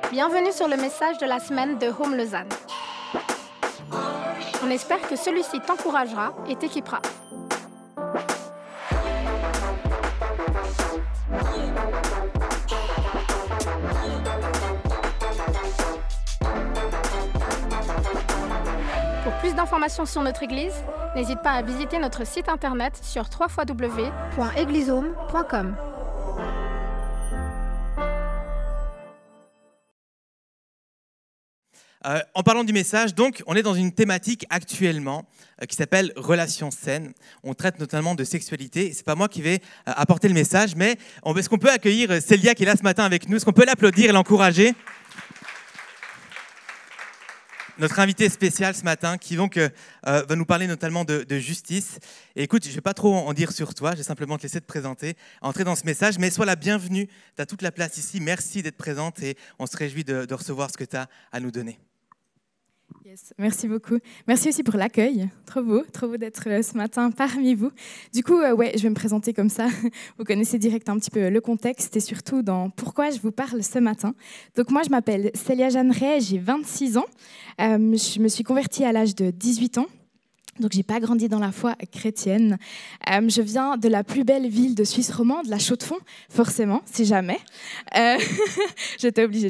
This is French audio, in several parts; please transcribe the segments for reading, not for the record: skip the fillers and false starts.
Bienvenue sur le message de la semaine de Home Lausanne. On espère que celui-ci t'encouragera et t'équipera. Pour plus d'informations sur notre Église, n'hésite pas à visiter notre site internet sur www.eglishome.com. En parlant du message, donc, on est dans une thématique actuellement qui s'appelle relations saines. On traite notamment de sexualité. C'est pas moi qui vais apporter le message, mais est-ce qu'on peut accueillir Célia qui est là ce matin avec nous? Est-ce qu'on peut l'applaudir et l'encourager? Notre invité spécial ce matin qui donc va nous parler notamment de justice. Et écoute, je ne vais pas trop en dire sur toi, je vais simplement te laisser te présenter, entrer dans ce message, mais sois la bienvenue. Tu as toute la place ici. Merci d'être présente et on se réjouit de recevoir ce que tu as à nous donner. Yes, merci beaucoup. Merci aussi pour l'accueil. Trop beau d'être ce matin parmi vous. Du coup, je vais me présenter comme ça. Vous connaissez direct un petit peu le contexte et surtout dans pourquoi je vous parle ce matin. Donc moi, je m'appelle Célia Jeanneret, j'ai 26 ans. Je me suis convertie à l'âge de 18 ans. Donc, je n'ai pas grandi dans la foi chrétienne. Je viens de la plus belle ville de Suisse romande, la Chaux-de-Fonds, forcément, si jamais. J'étais obligée.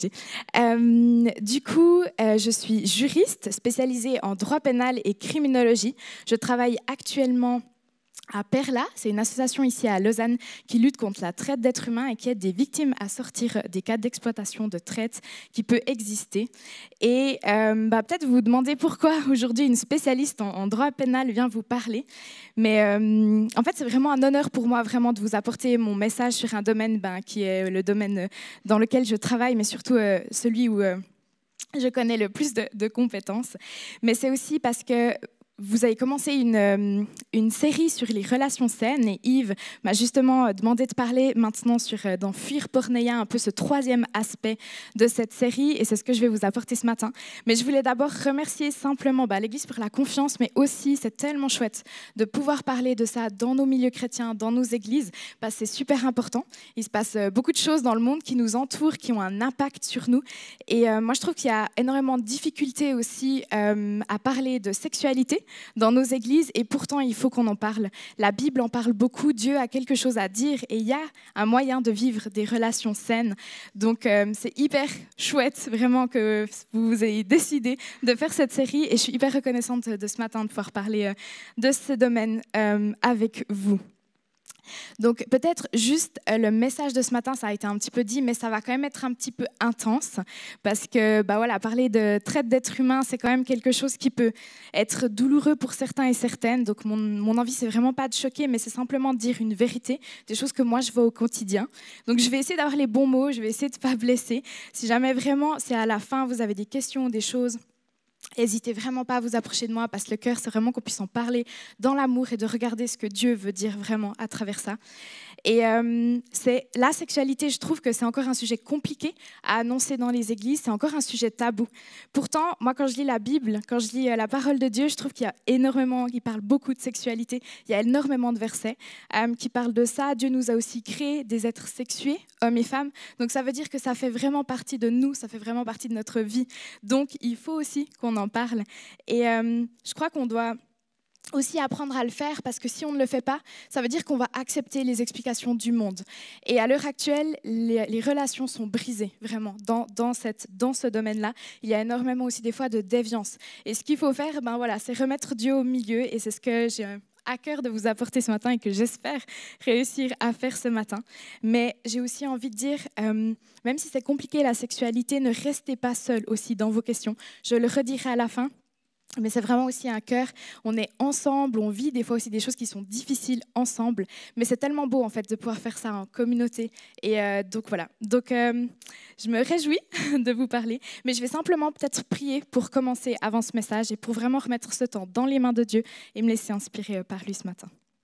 Du coup, je suis juriste spécialisée en droit pénal et criminologie. Je travaille actuellement à Perla, c'est une association ici à Lausanne qui lutte contre la traite d'êtres humains et qui aide des victimes à sortir des cas d'exploitation, de traite qui peut exister. Et peut-être vous vous demandez pourquoi aujourd'hui une spécialiste en droit pénal vient vous parler. Mais en fait, c'est vraiment un honneur pour moi vraiment de vous apporter mon message sur un domaine qui est le domaine dans lequel je travaille, mais surtout celui où je connais le plus de compétences. Mais c'est aussi parce que vous avez commencé une série sur les relations saines et Yves m'a justement demandé de parler maintenant dans Fuir Porneia, un peu ce troisième aspect de cette série et c'est ce que je vais vous apporter ce matin. Mais je voulais d'abord remercier simplement l'Église pour la confiance, mais aussi c'est tellement chouette de pouvoir parler de ça dans nos milieux chrétiens, dans nos églises, parce que c'est super important. Il se passe beaucoup de choses dans le monde qui nous entourent, qui ont un impact sur nous. Et moi, je trouve qu'il y a énormément de difficultés aussi à parler de sexualité dans nos églises et pourtant il faut qu'on en parle. La Bible en parle beaucoup, Dieu a quelque chose à dire et il y a un moyen de vivre des relations saines. Donc c'est hyper chouette vraiment que vous ayez décidé de faire cette série et je suis hyper reconnaissante de ce matin de pouvoir parler de ce domaine avec vous. Donc peut-être juste le message de ce matin, ça a été un petit peu dit, mais ça va quand même être un petit peu intense parce que parler de traite d'êtres humains, c'est quand même quelque chose qui peut être douloureux pour certains et certaines. Donc mon envie, c'est vraiment pas de choquer, mais c'est simplement de dire une vérité, des choses que moi je vois au quotidien. Donc je vais essayer d'avoir les bons mots, je vais essayer de ne pas blesser. Si jamais vraiment, c'est à la fin, vous avez des questions, des choses, n'hésitez vraiment pas à vous approcher de moi parce que le cœur, c'est vraiment qu'on puisse en parler dans l'amour et de regarder ce que Dieu veut dire vraiment à travers ça. Et c'est la sexualité, je trouve que c'est encore un sujet compliqué à annoncer dans les églises, c'est encore un sujet tabou. Pourtant, moi, quand je lis la Bible, quand je lis la parole de Dieu, je trouve qu'il parle beaucoup de sexualité. Il y a énormément de versets qui parlent de ça. Dieu nous a aussi créé des êtres sexués, hommes et femmes. Donc ça veut dire que ça fait vraiment partie de nous, ça fait vraiment partie de notre vie. Donc il faut aussi qu'on en parle. Et je crois qu'on doit aussi apprendre à le faire parce que si on ne le fait pas, ça veut dire qu'on va accepter les explications du monde. Et à l'heure actuelle, les relations sont brisées, vraiment, dans ce domaine-là. Il y a énormément aussi des fois de déviance. Et ce qu'il faut faire, c'est remettre Dieu au milieu et c'est ce que j'ai à cœur de vous apporter ce matin et que j'espère réussir à faire ce matin. Mais j'ai aussi envie de dire, même si c'est compliqué la sexualité, ne restez pas seul aussi dans vos questions. Je le redirai à la fin. Mais c'est vraiment aussi un cœur, on est ensemble, on vit des fois aussi des choses qui sont difficiles ensemble, mais c'est tellement beau en fait de pouvoir faire ça en communauté. Et donc voilà, je me réjouis de vous parler, mais je vais simplement peut-être prier pour commencer avant ce message et pour vraiment remettre ce temps dans les mains de Dieu et me laisser inspirer par lui ce matin.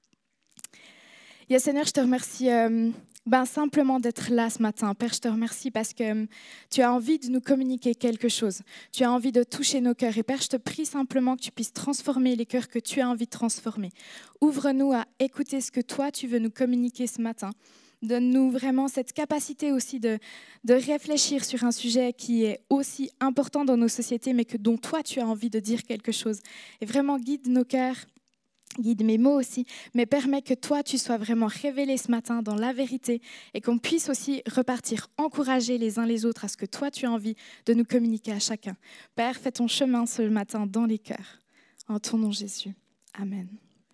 Seigneur, je te remercie simplement d'être là ce matin. Père, je te remercie parce que tu as envie de nous communiquer quelque chose. Tu as envie de toucher nos cœurs. Et Père, je te prie simplement que tu puisses transformer les cœurs que tu as envie de transformer. Ouvre-nous à écouter ce que toi, tu veux nous communiquer ce matin. Donne-nous vraiment cette capacité aussi de réfléchir sur un sujet qui est aussi important dans nos sociétés, mais dont toi, tu as envie de dire quelque chose. Et vraiment, guide nos cœurs, guide mes mots aussi, mais permets que toi, tu sois vraiment révélé ce matin dans la vérité et qu'on puisse aussi repartir, encourager les uns les autres à ce que toi, tu as envie de nous communiquer à chacun. Père, fais ton chemin ce matin dans les cœurs. En ton nom, Jésus. Amen.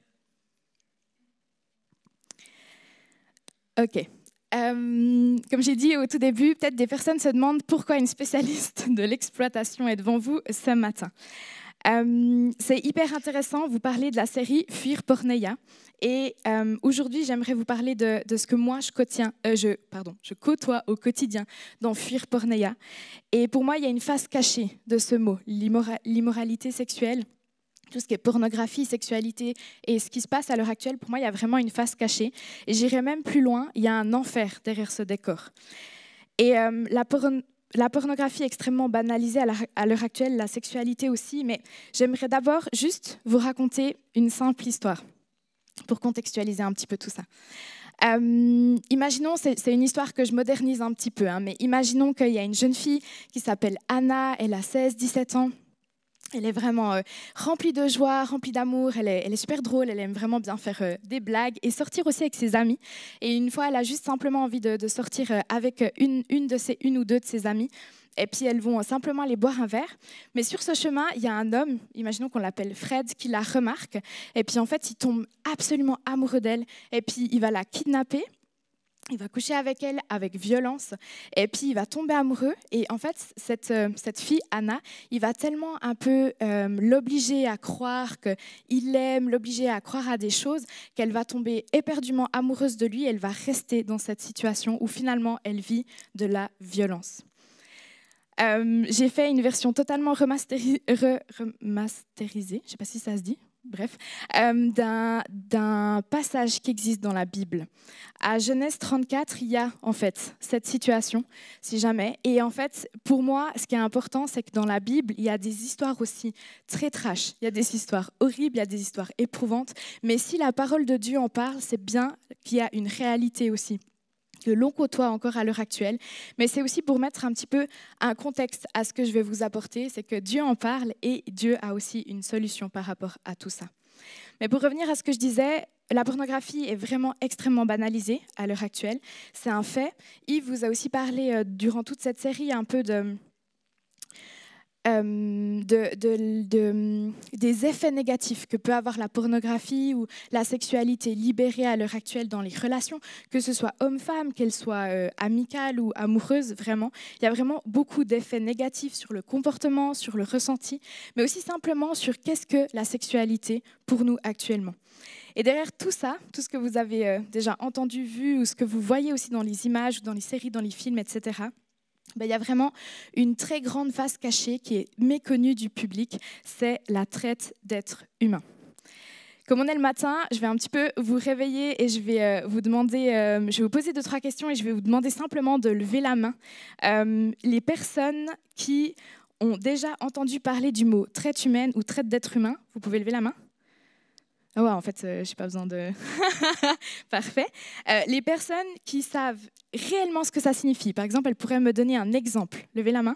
Ok. Comme j'ai dit au tout début, peut-être des personnes se demandent pourquoi une spécialiste de l'exploitation est devant vous ce matin. C'est hyper intéressant, vous parlez de la série Fuir Porneia. Et aujourd'hui, j'aimerais vous parler de ce que moi, je côtoie au quotidien dans Fuir Porneia. Et pour moi, il y a une face cachée de ce mot, l'immoralité sexuelle. Tout ce qui est pornographie, sexualité et ce qui se passe à l'heure actuelle, pour moi, il y a vraiment une face cachée. Et j'irai même plus loin, il y a un enfer derrière ce décor. Et la pornographie est extrêmement banalisée à l'heure actuelle, la sexualité aussi, mais j'aimerais d'abord juste vous raconter une simple histoire pour contextualiser un petit peu tout ça. Imaginons, c'est une histoire que je modernise un petit peu, mais imaginons qu'il y a une jeune fille qui s'appelle Anna, elle a 16-17 ans. Elle est vraiment remplie de joie, remplie d'amour, elle est super drôle, elle aime vraiment bien faire des blagues et sortir aussi avec ses amis. Et une fois, elle a juste simplement envie de sortir avec une ou deux de ses amis. Et puis, elles vont simplement aller boire un verre. Mais sur ce chemin, il y a un homme, imaginons qu'on l'appelle Fred, qui la remarque. Et puis, en fait, il tombe absolument amoureux d'elle. Et puis, il va la kidnapper. Il va coucher avec elle avec violence et puis il va tomber amoureux. Et en fait, cette fille, Anna, il va tellement un peu l'obliger à croire qu'il l'aime, l'obliger à croire à des choses, qu'elle va tomber éperdument amoureuse de lui. Elle va rester dans cette situation où finalement, elle vit de la violence. J'ai fait une version totalement remasterisée, je ne sais pas si ça se dit. Bref, d'un passage qui existe dans la Bible. À Genèse 34, il y a en fait cette situation, si jamais. Et en fait, pour moi, ce qui est important, c'est que dans la Bible, il y a des histoires aussi très trash. Il y a des histoires horribles, il y a des histoires éprouvantes. Mais si la parole de Dieu en parle, c'est bien qu'il y a une réalité aussi que l'on côtoie encore à l'heure actuelle, mais c'est aussi pour mettre un petit peu un contexte à ce que je vais vous apporter, c'est que Dieu en parle et Dieu a aussi une solution par rapport à tout ça. Mais pour revenir à ce que je disais, la pornographie est vraiment extrêmement banalisée à l'heure actuelle, c'est un fait. Yves vous a aussi parlé durant toute cette série un peu des effets négatifs que peut avoir la pornographie ou la sexualité libérée à l'heure actuelle dans les relations, que ce soit homme-femme, qu'elle soit amicale ou amoureuse, vraiment. Il y a vraiment beaucoup d'effets négatifs sur le comportement, sur le ressenti, mais aussi simplement sur qu'est-ce que la sexualité pour nous actuellement. Et derrière tout ça, tout ce que vous avez déjà entendu, vu, ou ce que vous voyez aussi dans les images, ou dans les séries, dans les films, etc., il y a vraiment une très grande face cachée qui est méconnue du public, c'est la traite d'êtres humains. Comme on est le matin, je vais un petit peu vous réveiller et je vais vous demander, je vais vous poser 2-3 questions et je vais vous demander simplement de lever la main. Les personnes qui ont déjà entendu parler du mot traite humaine ou traite d'être humain, vous pouvez lever la main ? Ah ouais, en fait, je n'ai pas besoin de... Parfait. Les personnes qui savent réellement ce que ça signifie, par exemple, elles pourraient me donner un exemple. Levez la main.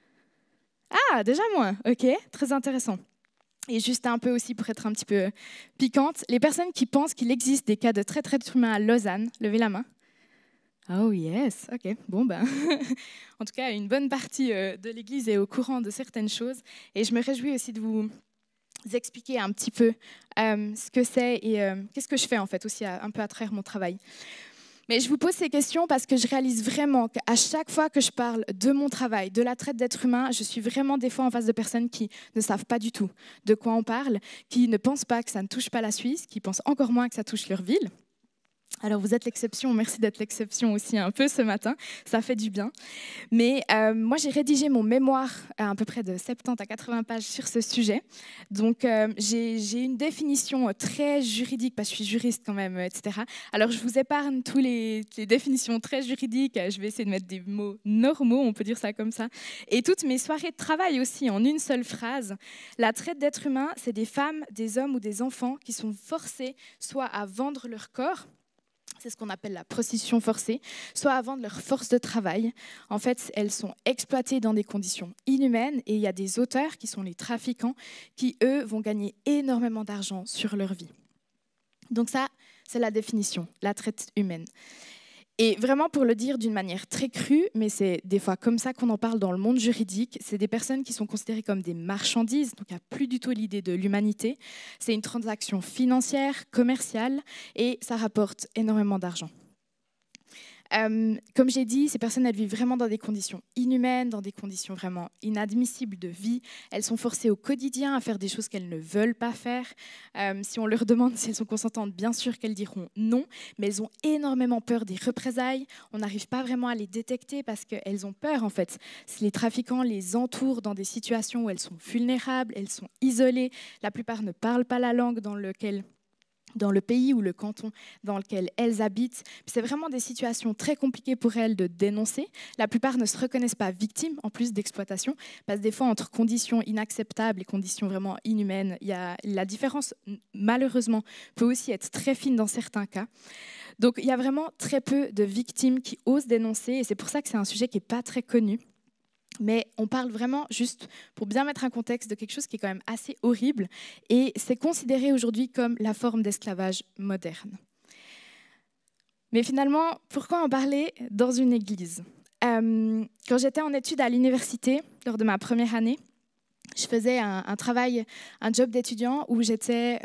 Ah, déjà moins. Ok, très intéressant. Et juste un peu aussi pour être un petit peu piquante, les personnes qui pensent qu'il existe des cas de traite d'être humain à Lausanne, levez la main. Oh yes, ok, bon ben, en tout cas, une bonne partie de l'Église est au courant de certaines choses. Et je me réjouis aussi de vous expliquer un petit peu ce que c'est et qu'est-ce que je fais en fait aussi un peu à travers mon travail. Mais je vous pose ces questions parce que je réalise vraiment qu'à chaque fois que je parle de mon travail, de la traite d'êtres humains, je suis vraiment des fois en face de personnes qui ne savent pas du tout de quoi on parle, qui ne pensent pas que ça ne touche pas la Suisse, qui pensent encore moins que ça touche leur ville. Alors vous êtes l'exception, merci d'être l'exception aussi un peu ce matin, ça fait du bien. Mais moi j'ai rédigé mon mémoire à peu près de 70 à 80 pages sur ce sujet. Donc j'ai une définition très juridique, parce que je suis juriste quand même, etc. Alors je vous épargne toutes les définitions très juridiques, je vais essayer de mettre des mots normaux, on peut dire ça comme ça. Et toutes mes soirées de travail aussi, en une seule phrase. La traite d'êtres humains, c'est des femmes, des hommes ou des enfants qui sont forcés soit à vendre leur corps, C'est ce qu'on appelle la prostitution forcée, soit à vendre leur force de travail. En fait, elles sont exploitées dans des conditions inhumaines et il y a des auteurs qui sont les trafiquants qui, eux, vont gagner énormément d'argent sur leur vie. Donc ça, c'est la définition, la traite humaine. Et vraiment, pour le dire d'une manière très crue, mais c'est des fois comme ça qu'on en parle dans le monde juridique, c'est des personnes qui sont considérées comme des marchandises, donc il n'y a plus du tout l'idée de l'humanité. C'est une transaction financière, commerciale, et ça rapporte énormément d'argent. Comme j'ai dit, ces personnes, elles vivent vraiment dans des conditions inhumaines, dans des conditions vraiment inadmissibles de vie. Elles sont forcées au quotidien à faire des choses qu'elles ne veulent pas faire. Si on leur demande si elles sont consentantes, bien sûr qu'elles diront non, mais elles ont énormément peur des représailles. On n'arrive pas vraiment à les détecter parce qu'elles ont peur, en fait. Les trafiquants les entourent dans des situations où elles sont vulnérables, elles sont isolées. La plupart ne parlent pas la langue dans le pays ou le canton dans lequel elles habitent. C'est vraiment des situations très compliquées pour elles de dénoncer. La plupart ne se reconnaissent pas victimes, en plus d'exploitation, parce que des fois, entre conditions inacceptables et conditions vraiment inhumaines, la différence, malheureusement, peut aussi être très fine dans certains cas. Donc, il y a vraiment très peu de victimes qui osent dénoncer, et c'est pour ça que c'est un sujet qui n'est pas très connu. Mais on parle vraiment, juste pour bien mettre un contexte, de quelque chose qui est quand même assez horrible et c'est considéré aujourd'hui comme la forme d'esclavage moderne. Mais finalement, pourquoi en parler dans une église ? Quand j'étais en études à l'université, lors de ma première année, je faisais un travail, un job d'étudiant où j'aidais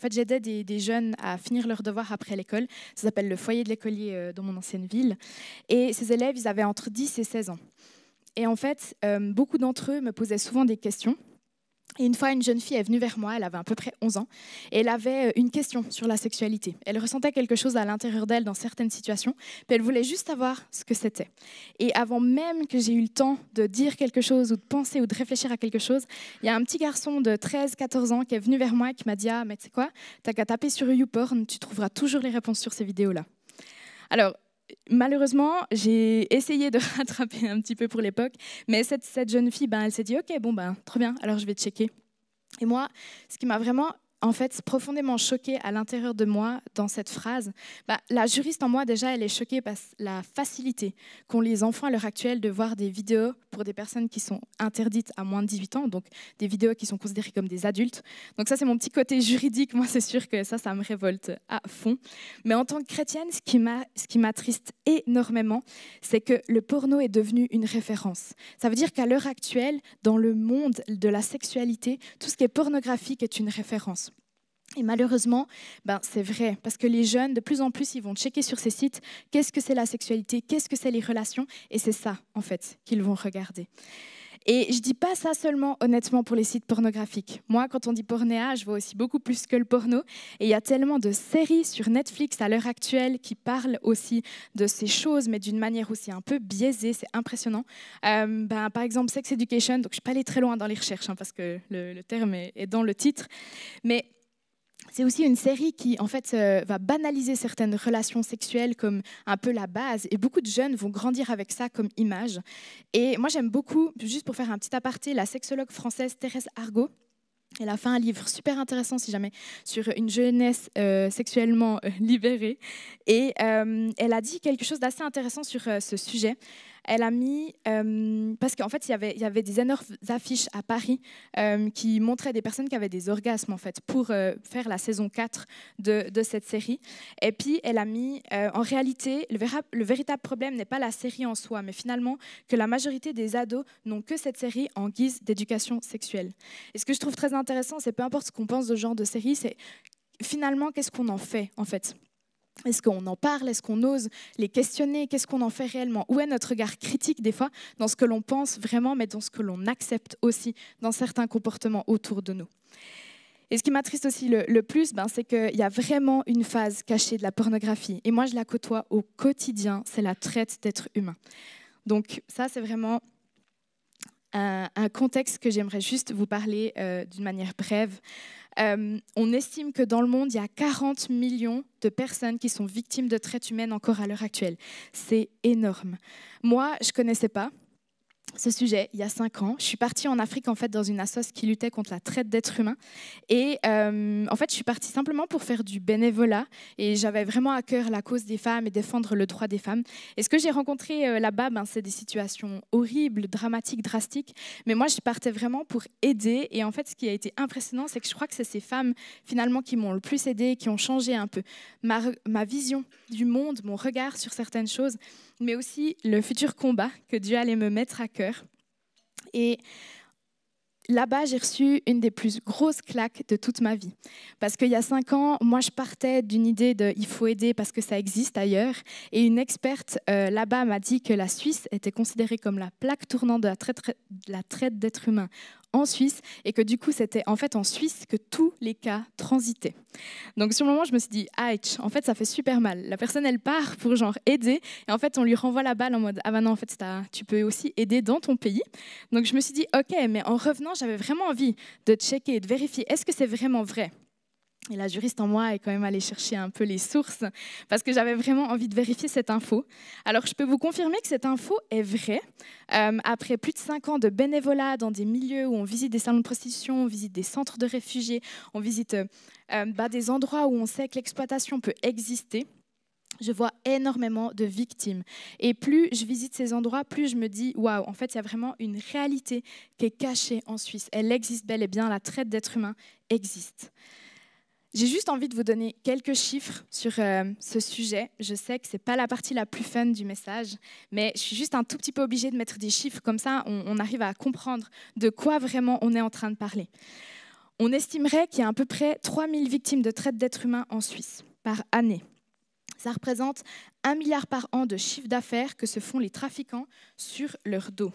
des jeunes à finir leurs devoirs après l'école. Ça s'appelle le foyer de l'écolier dans mon ancienne ville. Et ces élèves, ils avaient entre 10 et 16 ans. Et en fait, beaucoup d'entre eux me posaient souvent des questions. Et une fois, une jeune fille est venue vers moi, elle avait à peu près 11 ans, et elle avait une question sur la sexualité. Elle ressentait quelque chose à l'intérieur d'elle dans certaines situations, puis elle voulait juste savoir ce que c'était. Et avant même que j'ai eu le temps de dire quelque chose, ou de penser, ou de réfléchir à quelque chose, il y a un petit garçon de 13-14 ans qui est venu vers moi et qui m'a dit « Ah, mais tu sais quoi, t'as qu'à taper sur YouPorn, tu trouveras toujours les réponses sur ces vidéos-là. » Alors, malheureusement, j'ai essayé de rattraper un petit peu pour l'époque, mais cette jeune fille, elle s'est dit « Ok, trop bien, alors je vais checker. » Et moi, ce qui m'a vraiment profondément choquée à l'intérieur de moi dans cette phrase, la juriste en moi, déjà, elle est choquée par la facilité qu'ont les enfants à l'heure actuelle de voir des vidéos pour des personnes qui sont interdites à moins de 18 ans, donc des vidéos qui sont considérées comme des adultes. Donc ça, c'est mon petit côté juridique. Moi, c'est sûr que ça me révolte à fond. Mais en tant que chrétienne, ce qui m'attriste énormément, c'est que le porno est devenu une référence. Ça veut dire qu'à l'heure actuelle, dans le monde de la sexualité, tout ce qui est pornographique est une référence. Et malheureusement, c'est vrai, parce que les jeunes, de plus en plus, ils vont checker sur ces sites qu'est-ce que c'est la sexualité, qu'est-ce que c'est les relations, et c'est ça, en fait, qu'ils vont regarder. Et je ne dis pas ça seulement, honnêtement, pour les sites pornographiques. Moi, quand on dit pornéa, je vois aussi beaucoup plus que le porno. Et il y a tellement de séries sur Netflix à l'heure actuelle qui parlent aussi de ces choses, mais d'une manière aussi un peu biaisée, c'est impressionnant. Par exemple, Sex Education, donc je ne suis pas allée très loin dans les recherches, parce que le terme est dans le titre, mais c'est aussi une série qui, en fait, va banaliser certaines relations sexuelles comme un peu la base. Et beaucoup de jeunes vont grandir avec ça comme image. Et moi, j'aime beaucoup, juste pour faire un petit aparté, la sexologue française Thérèse Argot. Elle a fait un livre super intéressant, si jamais, sur une jeunesse sexuellement libérée. Et elle a dit quelque chose d'assez intéressant sur ce sujet. Elle a mis, parce qu'en fait, il y avait des énormes affiches à Paris qui montraient des personnes qui avaient des orgasmes, en fait, pour faire la saison 4 de cette série. Et puis, elle a mis, en réalité, le véritable problème n'est pas la série en soi, mais finalement, que la majorité des ados n'ont que cette série en guise d'éducation sexuelle. Et ce que je trouve très intéressant, c'est peu importe ce qu'on pense de ce genre de série, c'est finalement, qu'est-ce qu'on en fait, en fait ? Est-ce qu'on en parle? Est-ce qu'on ose les questionner? Qu'est-ce qu'on en fait réellement? Où est notre regard critique des fois dans ce que l'on pense vraiment, mais dans ce que l'on accepte aussi dans certains comportements autour de nous? Et ce qui m'attriste aussi le plus, c'est qu'il y a vraiment une phase cachée de la pornographie. Et moi, je la côtoie au quotidien, c'est la traite d'êtres humains. Donc ça, c'est vraiment un contexte que j'aimerais juste vous parler d'une manière brève. On estime que dans le monde, il y a 40 millions de personnes qui sont victimes de traite humaine encore à l'heure actuelle. C'est énorme. Moi, je ne connaissais pas ce sujet il y a 5 ans. Je suis partie en Afrique en fait dans une association qui luttait contre la traite d'êtres humains. Et en fait, je suis partie simplement pour faire du bénévolat. Et j'avais vraiment à cœur la cause des femmes et défendre le droit des femmes. Et ce que j'ai rencontré là-bas, c'est des situations horribles, dramatiques, drastiques. Mais moi, je partais vraiment pour aider. Et en fait, ce qui a été impressionnant, c'est que je crois que c'est ces femmes finalement qui m'ont le plus aidée, qui ont changé un peu ma vision du monde, mon regard sur certaines choses, mais aussi le futur combat que Dieu allait me mettre à cœur. Et là-bas, j'ai reçu une des plus grosses claques de toute ma vie. Parce qu'il y a 5 ans, moi, je partais d'une idée de « il faut aider parce que ça existe ailleurs ». Et une experte là-bas m'a dit que la Suisse était considérée comme la plaque tournante de la traite d'êtres humains en Suisse, et que du coup, c'était en fait en Suisse que tous les cas transitaient. Donc sur le moment, je me suis dit, en fait, ça fait super mal. La personne, elle part pour genre aider, et en fait, on lui renvoie la balle en mode, ah ben non, en fait, tu peux aussi aider dans ton pays. Donc je me suis dit, ok, mais en revenant, j'avais vraiment envie de checker, de vérifier, est-ce que c'est vraiment vrai ? Et la juriste en moi est quand même allée chercher un peu les sources parce que j'avais vraiment envie de vérifier cette info. Alors, je peux vous confirmer que cette info est vraie. Après plus de 5 ans de bénévolat dans des milieux où on visite des salons de prostitution, on visite des centres de réfugiés, on visite des endroits où on sait que l'exploitation peut exister, je vois énormément de victimes. Et plus je visite ces endroits, plus je me dis, waouh, en fait, il y a vraiment une réalité qui est cachée en Suisse. Elle existe bel et bien, la traite d'êtres humains existe. J'ai juste envie de vous donner quelques chiffres sur ce sujet. Je sais que ce n'est pas la partie la plus fun du message, mais je suis juste un tout petit peu obligée de mettre des chiffres, comme ça on arrive à comprendre de quoi vraiment on est en train de parler. On estimerait qu'il y a à peu près 3000 victimes de traite d'êtres humains en Suisse par année. Ça représente 1 milliard par an de chiffre d'affaires que se font les trafiquants sur leur dos.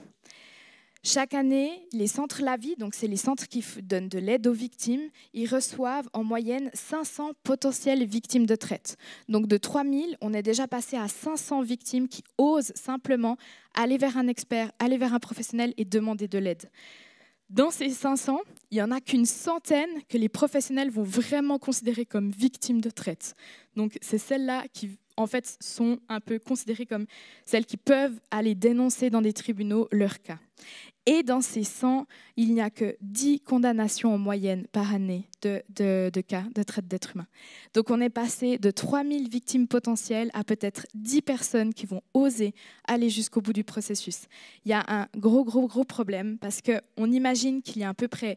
Chaque année, les centres LAVI, donc c'est les centres qui donnent de l'aide aux victimes, ils reçoivent en moyenne 500 potentielles victimes de traite. Donc de 3000, on est déjà passé à 500 victimes qui osent simplement aller vers un expert, aller vers un professionnel et demander de l'aide. Dans ces 500, il n'y en a qu'une centaine que les professionnels vont vraiment considérer comme victimes de traite. Donc c'est celles-là qui en fait sont un peu considérées comme celles qui peuvent aller dénoncer dans des tribunaux leur cas. Et dans ces 100, il n'y a que 10 condamnations en moyenne par année de cas de traite d'êtres humains. Donc on est passé de 3000 victimes potentielles à peut-être 10 personnes qui vont oser aller jusqu'au bout du processus. Il y a un gros problème parce qu'on imagine qu'il y a à peu près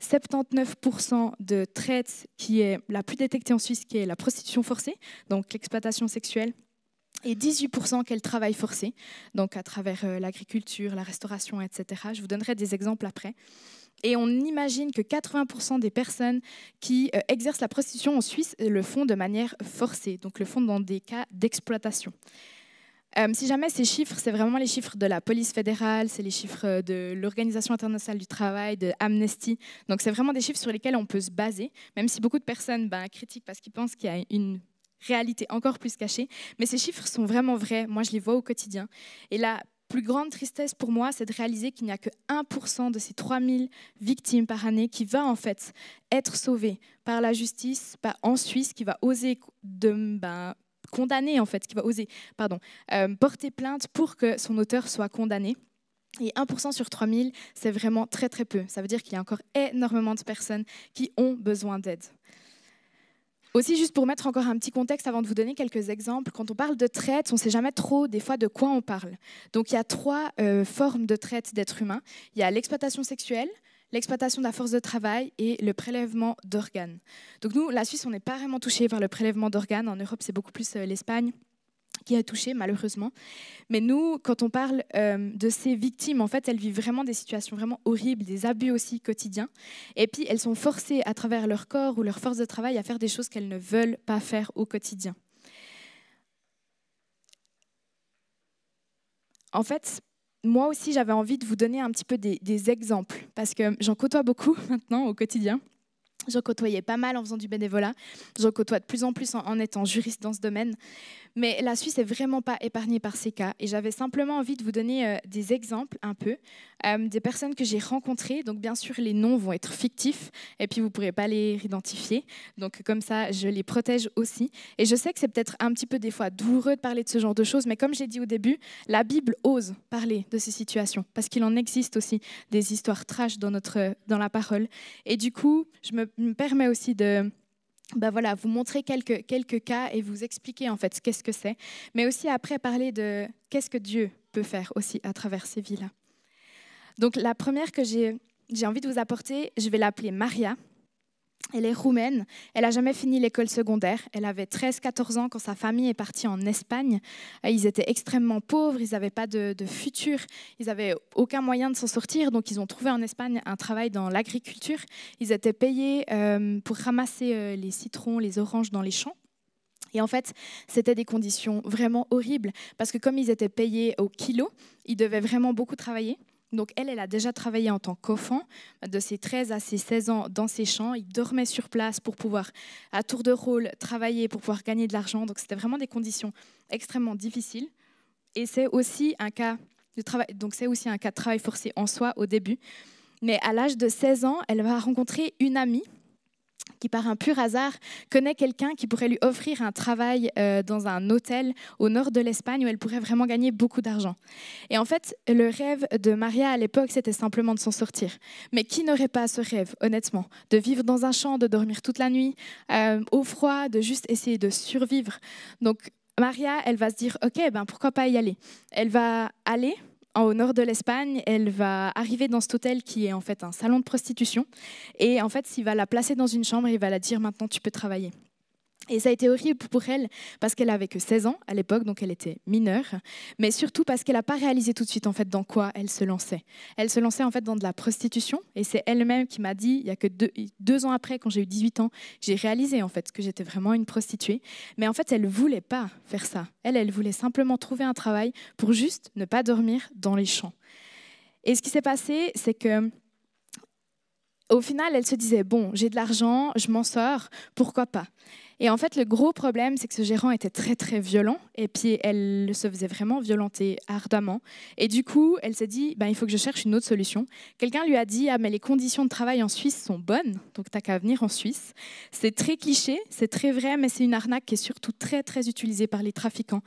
79% de traite qui est la plus détectée en Suisse, qui est la prostitution forcée, donc l'exploitation sexuelle, et 18% qu'est le travail forcé, donc à travers l'agriculture, la restauration, etc. Je vous donnerai des exemples après. Et on imagine que 80% des personnes qui exercent la prostitution en Suisse le font de manière forcée, donc le font dans des cas d'exploitation. Si jamais ces chiffres, c'est vraiment les chiffres de la police fédérale, c'est les chiffres de l'Organisation internationale du travail, de Amnesty. Donc c'est vraiment des chiffres sur lesquels on peut se baser, même si beaucoup de personnes critiquent parce qu'ils pensent qu'il y a une réalité encore plus cachée. Mais ces chiffres sont vraiment vrais. Moi, je les vois au quotidien. Et la plus grande tristesse pour moi, c'est de réaliser qu'il n'y a que 1% de ces 3000 victimes par année qui va en fait être sauvée par la justice en Suisse, qui va oser condamner, en fait, qui va oser porter plainte pour que son auteur soit condamné. Et 1% sur 3000, c'est vraiment très peu. Ça veut dire qu'il y a encore énormément de personnes qui ont besoin d'aide. Aussi, juste pour mettre encore un petit contexte avant de vous donner quelques exemples, quand on parle de traite, on ne sait jamais trop des fois de quoi on parle. Donc il y a 3 formes de traite d'êtres humains. Il y a l'exploitation sexuelle, l'exploitation de la force de travail et le prélèvement d'organes. Donc nous, la Suisse, on n'est pas vraiment touché par le prélèvement d'organes. En Europe, c'est beaucoup plus l'Espagne qui est touchée, malheureusement. Mais nous, quand on parle de ces victimes, en fait, elles vivent vraiment des situations vraiment horribles, des abus aussi quotidiens. Et puis, elles sont forcées à travers leur corps ou leur force de travail à faire des choses qu'elles ne veulent pas faire au quotidien. En fait, moi aussi, j'avais envie de vous donner un petit peu des exemples, parce que j'en côtoie beaucoup maintenant au quotidien. J'en côtoyais pas mal en faisant du bénévolat. J'en côtoie de plus en plus en étant juriste dans ce domaine. Mais la Suisse n'est vraiment pas épargnée par ces cas. Et j'avais simplement envie de vous donner des exemples un peu, des personnes que j'ai rencontrées. Donc bien sûr, les noms vont être fictifs et puis vous ne pourrez pas les identifier. Donc comme ça, je les protège aussi. Et je sais que c'est peut-être un petit peu des fois douloureux de parler de ce genre de choses, mais comme j'ai dit au début, la Bible ose parler de ces situations parce qu'il en existe aussi des histoires trash dans la parole. Et du coup, je me permets aussi de vous montrer quelques cas et vous expliquer en fait qu'est-ce que c'est, mais aussi après parler de qu'est-ce que Dieu peut faire aussi à travers ces vies-là. Donc la première que j'ai envie de vous apporter, je vais l'appeler Maria. Elle est roumaine, elle n'a jamais fini l'école secondaire, elle avait 13-14 ans quand sa famille est partie en Espagne. Ils étaient extrêmement pauvres, ils n'avaient pas de futur, ils n'avaient aucun moyen de s'en sortir, donc ils ont trouvé en Espagne un travail dans l'agriculture. Ils étaient payés pour ramasser les citrons, les oranges dans les champs. Et en fait, c'était des conditions vraiment horribles, parce que comme ils étaient payés au kilo, ils devaient vraiment beaucoup travailler. Donc elle a déjà travaillé en tant qu'enfant, de ses 13 à ses 16 ans dans ses champs. Il dormait sur place pour pouvoir, à tour de rôle, travailler, pour pouvoir gagner de l'argent. Donc c'était vraiment des conditions extrêmement difficiles. Et c'est aussi un cas de travail forcé en soi au début. Mais à l'âge de 16 ans, elle va rencontrer une amie qui, par un pur hasard, connaît quelqu'un qui pourrait lui offrir un travail dans un hôtel au nord de l'Espagne où elle pourrait vraiment gagner beaucoup d'argent. Et en fait, le rêve de Maria à l'époque, c'était simplement de s'en sortir. Mais qui n'aurait pas ce rêve, honnêtement, de vivre dans un champ, de dormir toute la nuit, au froid, de juste essayer de survivre. Donc Maria, elle va se dire, ok, pourquoi pas y aller. Elle va aller au nord de l'Espagne, elle va arriver dans cet hôtel qui est en fait un salon de prostitution. Et en fait, il va la placer dans une chambre et il va la dire maintenant tu peux travailler. Et ça a été horrible pour elle parce qu'elle avait que 16 ans à l'époque, donc elle était mineure, mais surtout parce qu'elle n'a pas réalisé tout de suite en fait dans quoi elle se lançait. Elle se lançait en fait dans de la prostitution et c'est elle-même qui m'a dit, il y a que deux ans après, quand j'ai eu 18 ans, j'ai réalisé en fait que j'étais vraiment une prostituée. Mais en fait, elle ne voulait pas faire ça. Elle voulait simplement trouver un travail pour juste ne pas dormir dans les champs. Et ce qui s'est passé, c'est que au final, elle se disait, bon, j'ai de l'argent, je m'en sors, pourquoi pas ? Et en fait, le gros problème, c'est que ce gérant était très, très violent. Et puis, elle se faisait vraiment violenter ardemment. Et du coup, elle s'est dit, il faut que je cherche une autre solution. Quelqu'un lui a dit, mais les conditions de travail en Suisse sont bonnes, donc tu n'as qu'à venir en Suisse. C'est très cliché, c'est très vrai, mais c'est une arnaque qui est surtout très, très utilisée par les trafiquants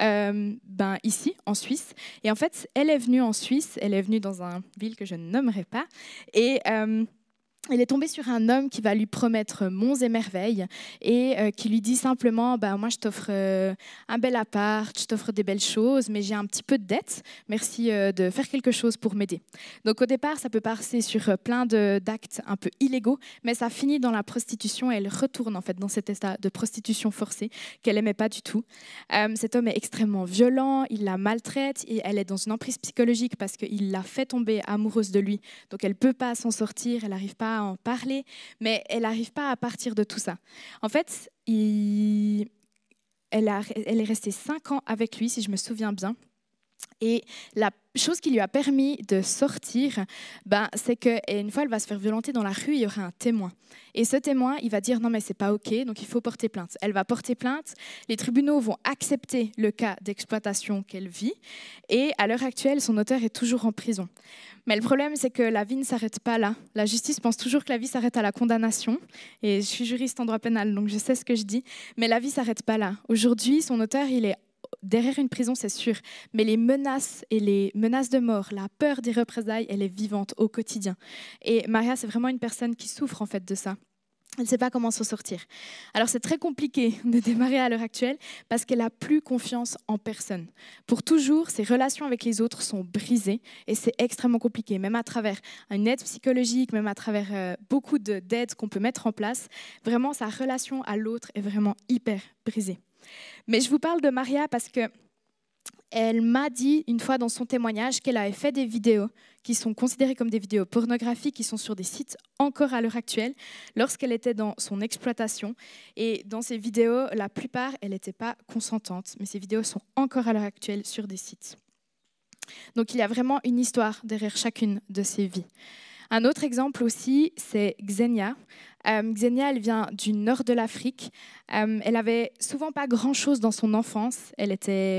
ici, en Suisse. Et en fait, elle est venue en Suisse, elle est venue dans une ville que je ne nommerai pas. Et elle est tombée sur un homme qui va lui promettre monts et merveilles et qui lui dit simplement moi je t'offre un bel appart, je t'offre des belles choses, mais j'ai un petit peu de dette, merci de faire quelque chose pour m'aider. Donc au départ, ça peut passer sur plein d'actes un peu illégaux, mais ça finit dans la prostitution et elle retourne en fait dans cet état de prostitution forcée qu'elle n'aimait pas du tout. Cet homme est extrêmement violent, il la maltraite et elle est dans une emprise psychologique parce qu'il l'a fait tomber amoureuse de lui, donc elle ne peut pas s'en sortir, elle n'arrive pas à en parler, mais elle n'arrive pas à partir de tout ça. En fait, elle est restée 5 ans avec lui, si je me souviens bien. Et la chose qui lui a permis de sortir, c'est qu'une fois elle va se faire violenter dans la rue, il y aura un témoin. Et ce témoin, il va dire non mais c'est pas ok, donc il faut porter plainte. Elle va porter plainte, les tribunaux vont accepter le cas d'exploitation qu'elle vit, et à l'heure actuelle, son auteur est toujours en prison. Mais le problème, c'est que la vie ne s'arrête pas là. La justice pense toujours que la vie s'arrête à la condamnation. Et je suis juriste en droit pénal, donc je sais ce que je dis. Mais la vie ne s'arrête pas là. Aujourd'hui, son auteur, il est derrière une prison, c'est sûr. Mais les menaces et les menaces de mort, la peur des représailles, elle est vivante au quotidien. Et Maria, c'est vraiment une personne qui souffre en fait de ça. Elle ne sait pas comment s'en sortir. Alors c'est très compliqué de démarrer à l'heure actuelle parce qu'elle n'a plus confiance en personne. Pour toujours, ses relations avec les autres sont brisées et c'est extrêmement compliqué, même à travers une aide psychologique, même à travers beaucoup d'aides qu'on peut mettre en place. Vraiment, sa relation à l'autre est vraiment hyper brisée. Mais je vous parle de Maria parce que elle m'a dit une fois dans son témoignage qu'elle avait fait des vidéos qui sont considérées comme des vidéos pornographiques, qui sont sur des sites encore à l'heure actuelle, lorsqu'elle était dans son exploitation. Et dans ces vidéos, la plupart, elle n'était pas consentante, mais ces vidéos sont encore à l'heure actuelle sur des sites. Donc il y a vraiment une histoire derrière chacune de ces vies. Un autre exemple aussi, c'est Xenia. Xenia, elle vient du nord de l'Afrique. Elle avait souvent pas grand-chose dans son enfance. Elle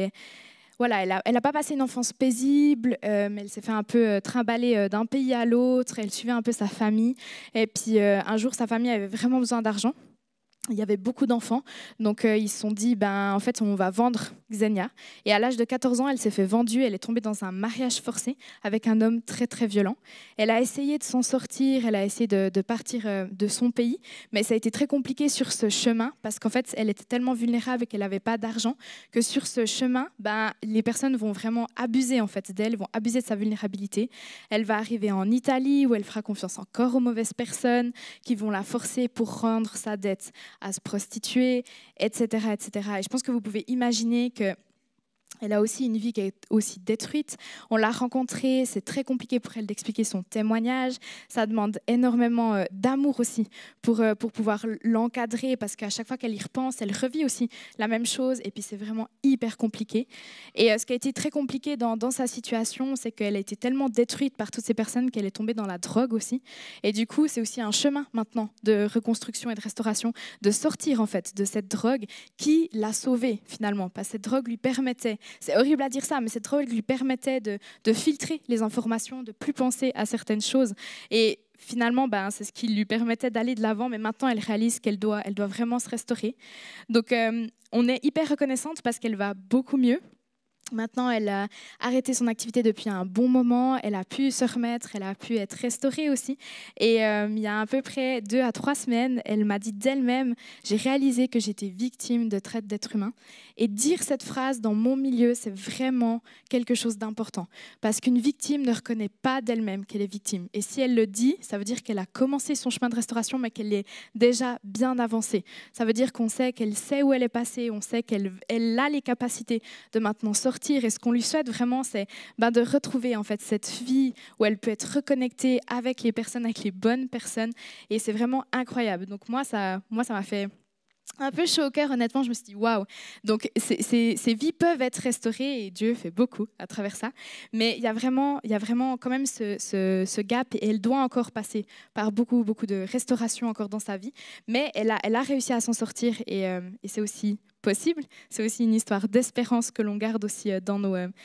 n'a pas passé une enfance paisible, mais elle s'est fait un peu trimballer d'un pays à l'autre. Elle suivait un peu sa famille. Et puis un jour, sa famille avait vraiment besoin d'argent. Il y avait beaucoup d'enfants, donc ils se sont dit, en fait, on va vendre Xenia. Et à l'âge de 14 ans, elle s'est fait vendre, elle est tombée dans un mariage forcé avec un homme très, très violent. Elle a essayé de s'en sortir, elle a essayé de partir de son pays, mais ça a été très compliqué sur ce chemin, parce qu'en fait, elle était tellement vulnérable et qu'elle n'avait pas d'argent, que sur ce chemin, les personnes vont vraiment abuser en fait d'elle, vont abuser de sa vulnérabilité. Elle va arriver en Italie, où elle fera confiance encore aux mauvaises personnes, qui vont la forcer pour rendre sa dette à se prostituer, etc., etc. Et je pense que vous pouvez imaginer que elle a aussi une vie qui est aussi détruite. On l'a rencontrée, c'est très compliqué pour elle d'expliquer son témoignage. Ça demande énormément d'amour aussi pour pouvoir l'encadrer, parce qu'à chaque fois qu'elle y repense, elle revit aussi la même chose. Et puis c'est vraiment hyper compliqué. Et ce qui a été très compliqué dans sa situation, c'est qu'elle a été tellement détruite par toutes ces personnes qu'elle est tombée dans la drogue aussi. Et du coup, c'est aussi un chemin maintenant de reconstruction et de restauration, de sortir en fait de cette drogue qui l'a sauvée finalement. Parce que cette drogue lui permettait, c'est horrible à dire ça, mais cette drogue lui permettait de filtrer les informations, de plus penser à certaines choses. Et finalement, c'est ce qui lui permettait d'aller de l'avant, mais maintenant, elle réalise qu'elle doit vraiment se restaurer. Donc, on est hyper reconnaissante parce qu'elle va beaucoup mieux. Maintenant, elle a arrêté son activité depuis un bon moment, elle a pu se remettre, elle a pu être restaurée aussi. Et il y a à peu près 2 à 3 semaines, elle m'a dit d'elle-même, j'ai réalisé que j'étais victime de traite d'êtres humains. Et dire cette phrase dans mon milieu, c'est vraiment quelque chose d'important. Parce qu'une victime ne reconnaît pas d'elle-même qu'elle est victime. Et si elle le dit, ça veut dire qu'elle a commencé son chemin de restauration, mais qu'elle est déjà bien avancée. Ça veut dire qu'on sait qu'elle sait où elle est passée, on sait qu'elle a les capacités de maintenant sortir. Et ce qu'on lui souhaite vraiment, c'est de retrouver en fait cette vie où elle peut être reconnectée avec les personnes, avec les bonnes personnes. Et c'est vraiment incroyable. Donc moi, ça m'a fait un peu chaud au cœur, honnêtement. Je me suis dit, waouh. Donc ces vies peuvent être restaurées et Dieu fait beaucoup à travers ça. Mais il y a vraiment quand même ce gap, et elle doit encore passer par beaucoup de restauration encore dans sa vie. Mais elle a réussi à s'en sortir, et c'est aussi possible. C'est aussi une histoire d'espérance que l'on garde aussi dans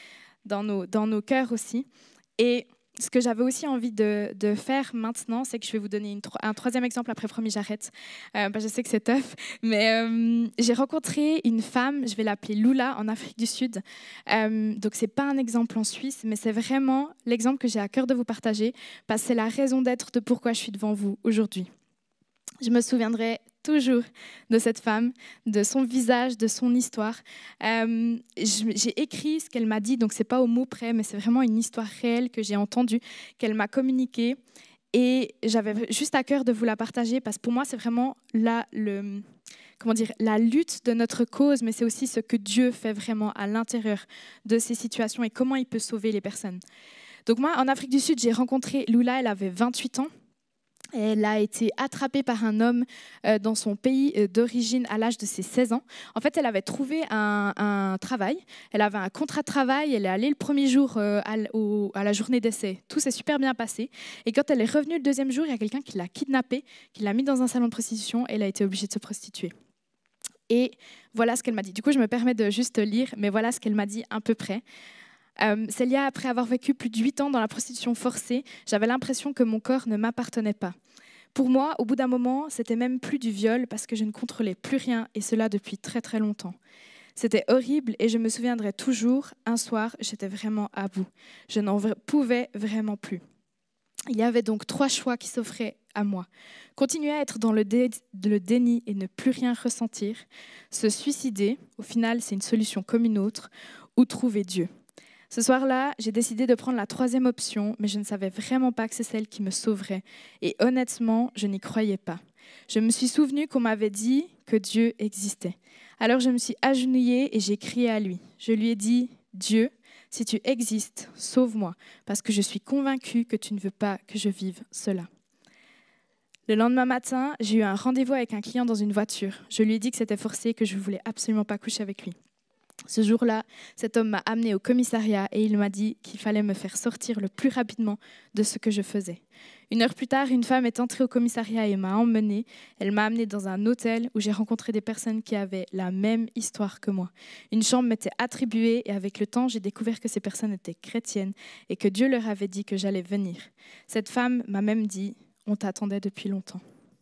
nos cœurs aussi. Et ce que j'avais aussi envie de faire maintenant, c'est que je vais vous donner un 3e exemple, après promis j'arrête. Je sais que c'est tough, mais j'ai rencontré une femme, je vais l'appeler Lula, en Afrique du Sud. Donc c'est pas un exemple en Suisse, mais c'est vraiment l'exemple que j'ai à cœur de vous partager, parce que c'est la raison d'être de pourquoi je suis devant vous aujourd'hui. Je me souviendrai toujours de cette femme, de son visage, de son histoire. J'ai écrit ce qu'elle m'a dit, donc c'est pas au mot près, mais c'est vraiment une histoire réelle que j'ai entendue, qu'elle m'a communiquée. Et j'avais juste à cœur de vous la partager, parce que pour moi, c'est vraiment la lutte de notre cause, mais c'est aussi ce que Dieu fait vraiment à l'intérieur de ces situations et comment il peut sauver les personnes. Donc moi, en Afrique du Sud, j'ai rencontré Lula, elle avait 28 ans. Elle a été attrapée par un homme dans son pays d'origine à l'âge de ses 16 ans. En fait, elle avait trouvé un travail. Elle avait un contrat de travail. Elle est allée le premier jour à la journée d'essai. Tout s'est super bien passé. Et quand elle est revenue le 2e jour, il y a quelqu'un qui l'a kidnappée, qui l'a mise dans un salon de prostitution, et elle a été obligée de se prostituer. Et voilà ce qu'elle m'a dit. Du coup, je me permets de juste lire, mais voilà ce qu'elle m'a dit à peu près. Célia, après avoir vécu plus de 8 ans dans la prostitution forcée, j'avais l'impression que mon corps ne m'appartenait pas. Pour moi, au bout d'un moment, c'était même plus du viol, parce que je ne contrôlais plus rien, et cela depuis très très longtemps. C'était horrible, et je me souviendrai toujours, un soir, j'étais vraiment à bout. Je n'en pouvais vraiment plus. Il y avait donc 3 choix qui s'offraient à moi. Continuer à être dans le déni et ne plus rien ressentir, se suicider, au final c'est une solution comme une autre, ou trouver Dieu. Ce soir-là, j'ai décidé de prendre la 3e option, mais je ne savais vraiment pas que c'est celle qui me sauverait. Et honnêtement, je n'y croyais pas. Je me suis souvenue qu'on m'avait dit que Dieu existait. Alors je me suis agenouillée et j'ai crié à lui. Je lui ai dit, Dieu, si tu existes, sauve-moi, parce que je suis convaincue que tu ne veux pas que je vive cela. Le lendemain matin, j'ai eu un rendez-vous avec un client dans une voiture. Je lui ai dit que c'était forcé et que je ne voulais absolument pas coucher avec lui. Ce jour-là, cet homme m'a amenée au commissariat et il m'a dit qu'il fallait me faire sortir le plus rapidement de ce que je faisais. 1 heure plus tard, une femme est entrée au commissariat et m'a emmenée. Elle m'a amenée dans un hôtel où j'ai rencontré des personnes qui avaient la même histoire que moi. Une chambre m'était attribuée et avec le temps, j'ai découvert que ces personnes étaient chrétiennes et que Dieu leur avait dit que j'allais venir. Cette femme m'a même dit « On t'attendait depuis longtemps ».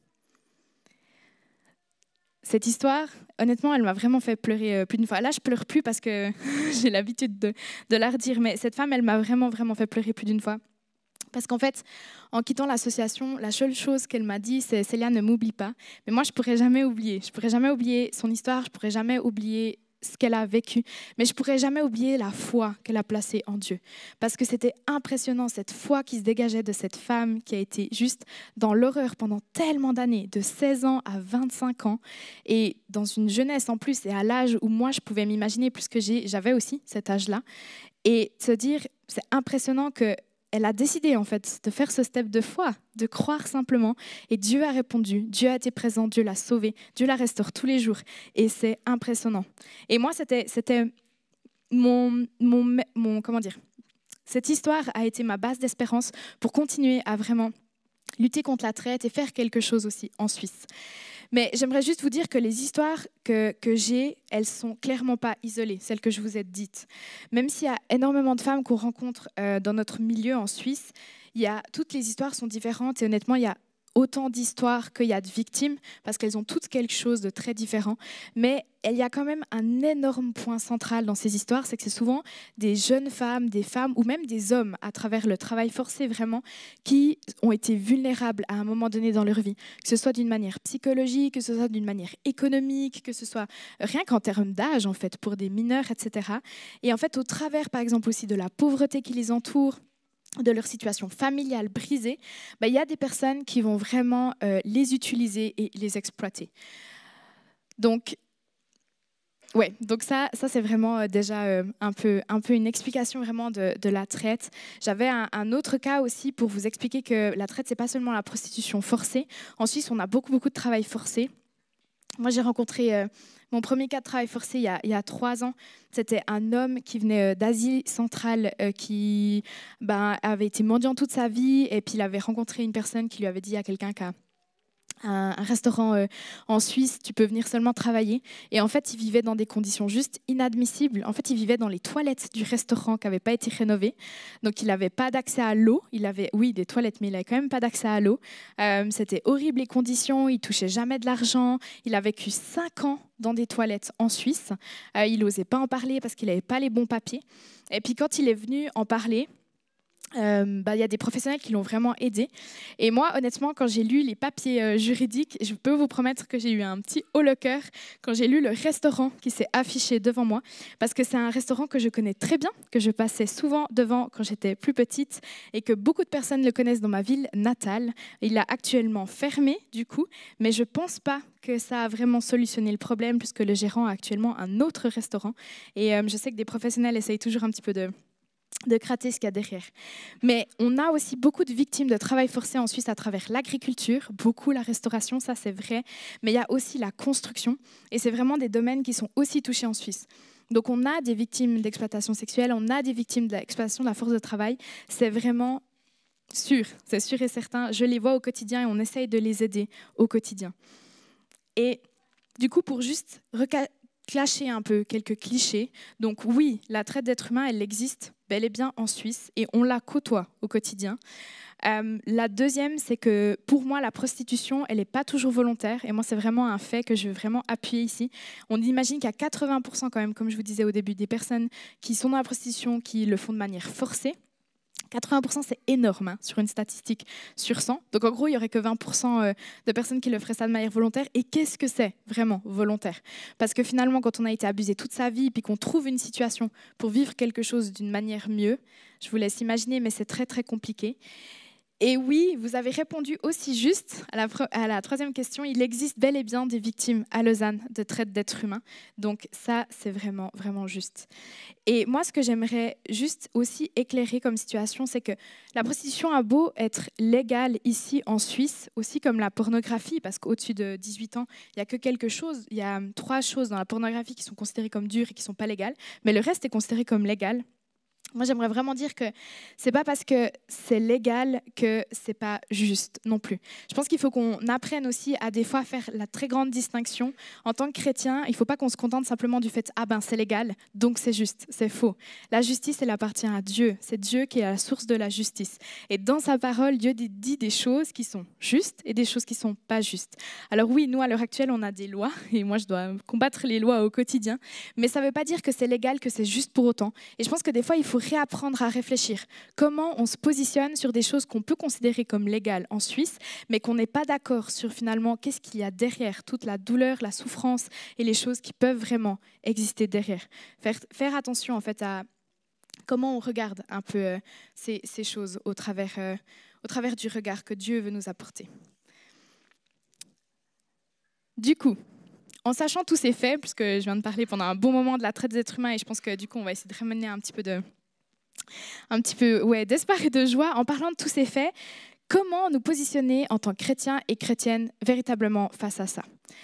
Cette histoire, honnêtement, elle m'a vraiment fait pleurer plus d'une fois. Là, je pleure plus parce que j'ai l'habitude de la redire, mais cette femme, elle m'a vraiment fait pleurer plus d'une fois. Parce qu'en fait, en quittant l'association, la seule chose qu'elle m'a dit, c'est « Célia, ne m'oublie pas ». Mais moi, je ne pourrais jamais oublier. Je ne pourrais jamais oublier son histoire, je ne pourrais jamais oublier ce qu'elle a vécu. Mais je ne pourrais jamais oublier la foi qu'elle a placée en Dieu. Parce que c'était impressionnant, cette foi qui se dégageait de cette femme qui a été juste dans l'horreur pendant tellement d'années, de 16 ans à 25 ans, et dans une jeunesse en plus, et à l'âge où moi, je pouvais m'imaginer, puisque j'avais aussi cet âge-là. Et se dire, c'est impressionnant que elle a décidé en fait de faire ce step de foi, de croire simplement. Et Dieu a répondu, Dieu a été présent, Dieu l'a sauvée, Dieu la restaure tous les jours. Et c'est impressionnant. Et moi, c'était comment dire, cette histoire a été ma base d'espérance pour continuer à vraiment lutter contre la traite et faire quelque chose aussi en Suisse. Mais j'aimerais juste vous dire que les histoires que j'ai, elles sont clairement pas isolées, celles que je vous ai dites. Même s'il y a énormément de femmes qu'on rencontre dans notre milieu en Suisse, toutes les histoires sont différentes et honnêtement, il y a autant d'histoires qu'il y a de victimes parce qu'elles ont toutes quelque chose de très différent. Mais il y a quand même un énorme point central dans ces histoires, c'est que c'est souvent des jeunes femmes, des femmes ou même des hommes à travers le travail forcé vraiment qui ont été vulnérables à un moment donné dans leur vie, que ce soit d'une manière psychologique, que ce soit d'une manière économique, que ce soit rien qu'en termes d'âge en fait pour des mineurs, etc. Et en fait au travers par exemple aussi de la pauvreté qui les entoure, de leur situation familiale brisée, il y a des personnes qui vont vraiment les utiliser et les exploiter. Donc ça c'est vraiment déjà un peu une explication vraiment de la traite. J'avais un autre cas aussi pour vous expliquer que la traite, c'est pas seulement la prostitution forcée. En Suisse, on a beaucoup de travail forcé. Moi, j'ai rencontré mon premier cas de travail forcé il y a 3 ans. C'était un homme qui venait d'Asie centrale, qui avait été mendiant toute sa vie. Et puis, il avait rencontré une personne qui lui avait dit à quelqu'un qui a un restaurant en Suisse, tu peux venir seulement travailler. Et en fait, il vivait dans des conditions juste inadmissibles. En fait, il vivait dans les toilettes du restaurant qui n'avaient pas été rénovées. Donc, il n'avait pas d'accès à l'eau. Il avait, oui, des toilettes, mais il n'avait quand même pas d'accès à l'eau. C'était horrible les conditions. Il touchait jamais de l'argent. Il a vécu 5 ans dans des toilettes en Suisse. Il n'osait pas en parler parce qu'il n'avait pas les bons papiers. Et puis, quand il est venu en parler, y a des professionnels qui l'ont vraiment aidé. Et moi, honnêtement, quand j'ai lu les papiers juridiques, je peux vous promettre que j'ai eu un petit haut le cœur quand j'ai lu le restaurant qui s'est affiché devant moi, parce que c'est un restaurant que je connais très bien, que je passais souvent devant quand j'étais plus petite et que beaucoup de personnes le connaissent dans ma ville natale. Il a actuellement fermé, du coup, mais je ne pense pas que ça a vraiment solutionné le problème, puisque le gérant a actuellement un autre restaurant. Et je sais que des professionnels essayent toujours un petit peu de gratter ce qu'il y a derrière. Mais on a aussi beaucoup de victimes de travail forcé en Suisse à travers l'agriculture, beaucoup la restauration, ça c'est vrai, mais il y a aussi la construction, et c'est vraiment des domaines qui sont aussi touchés en Suisse. Donc on a des victimes d'exploitation sexuelle, on a des victimes d'exploitation de la force de travail, c'est vraiment sûr, c'est sûr et certain, je les vois au quotidien et on essaye de les aider au quotidien. Et du coup, pour juste clasher un peu quelques clichés. Donc oui, la traite d'êtres humains, elle existe bel et bien en Suisse et on la côtoie au quotidien. La deuxième, c'est que pour moi, la prostitution, elle n'est pas toujours volontaire. Et moi, c'est vraiment un fait que je veux vraiment appuyer ici. On imagine qu'il y a 80% quand même, comme je vous disais au début, des personnes qui sont dans la prostitution qui le font de manière forcée. 80%, c'est énorme hein, sur une statistique sur 100. Donc en gros, il n'y aurait que 20% de personnes qui le feraient ça de manière volontaire. Et qu'est-ce que c'est vraiment volontaire? Parce que finalement, quand on a été abusé toute sa vie, puis qu'on trouve une situation pour vivre quelque chose d'une manière mieux, je vous laisse imaginer, mais c'est très très compliqué. Et oui, vous avez répondu aussi juste à la troisième question. Il existe bel et bien des victimes à Lausanne de traite d'êtres humains. Donc ça, c'est vraiment, vraiment juste. Et moi, ce que j'aimerais juste aussi éclairer comme situation, c'est que la prostitution a beau être légale ici en Suisse, aussi comme la pornographie, parce qu'au-dessus de 18 ans, il y a 3 choses dans la pornographie qui sont considérées comme dures et qui ne sont pas légales, mais le reste est considéré comme légal. Moi, j'aimerais vraiment dire que c'est pas parce que c'est légal que c'est pas juste non plus. Je pense qu'il faut qu'on apprenne aussi à des fois faire la très grande distinction. En tant que chrétien, il faut pas qu'on se contente simplement du fait « Ah ben, c'est légal, donc c'est juste ». C'est faux. La justice, elle appartient à Dieu. C'est Dieu qui est la source de la justice. Et dans sa parole, Dieu dit des choses qui sont justes et des choses qui sont pas justes. Alors oui, nous, à l'heure actuelle, on a des lois, et moi, je dois combattre les lois au quotidien, mais ça veut pas dire que c'est légal, que c'est juste pour autant. Et je pense que des fois, il faut réapprendre à réfléchir. Comment on se positionne sur des choses qu'on peut considérer comme légales en Suisse, mais qu'on n'est pas d'accord sur finalement qu'est-ce qu'il y a derrière, toute la douleur, la souffrance et les choses qui peuvent vraiment exister derrière. Faire attention en fait à comment on regarde un peu ces choses au travers du regard que Dieu veut nous apporter. Du coup, en sachant tous ces faits, puisque je viens de parler pendant un bon moment de la traite des êtres humains, et je pense que du coup on va essayer de ramener un petit peu d'espoir et de joie, en parlant de tous ces faits, comment nous positionner en tant que chrétiens et chrétiennes véritablement face à ça.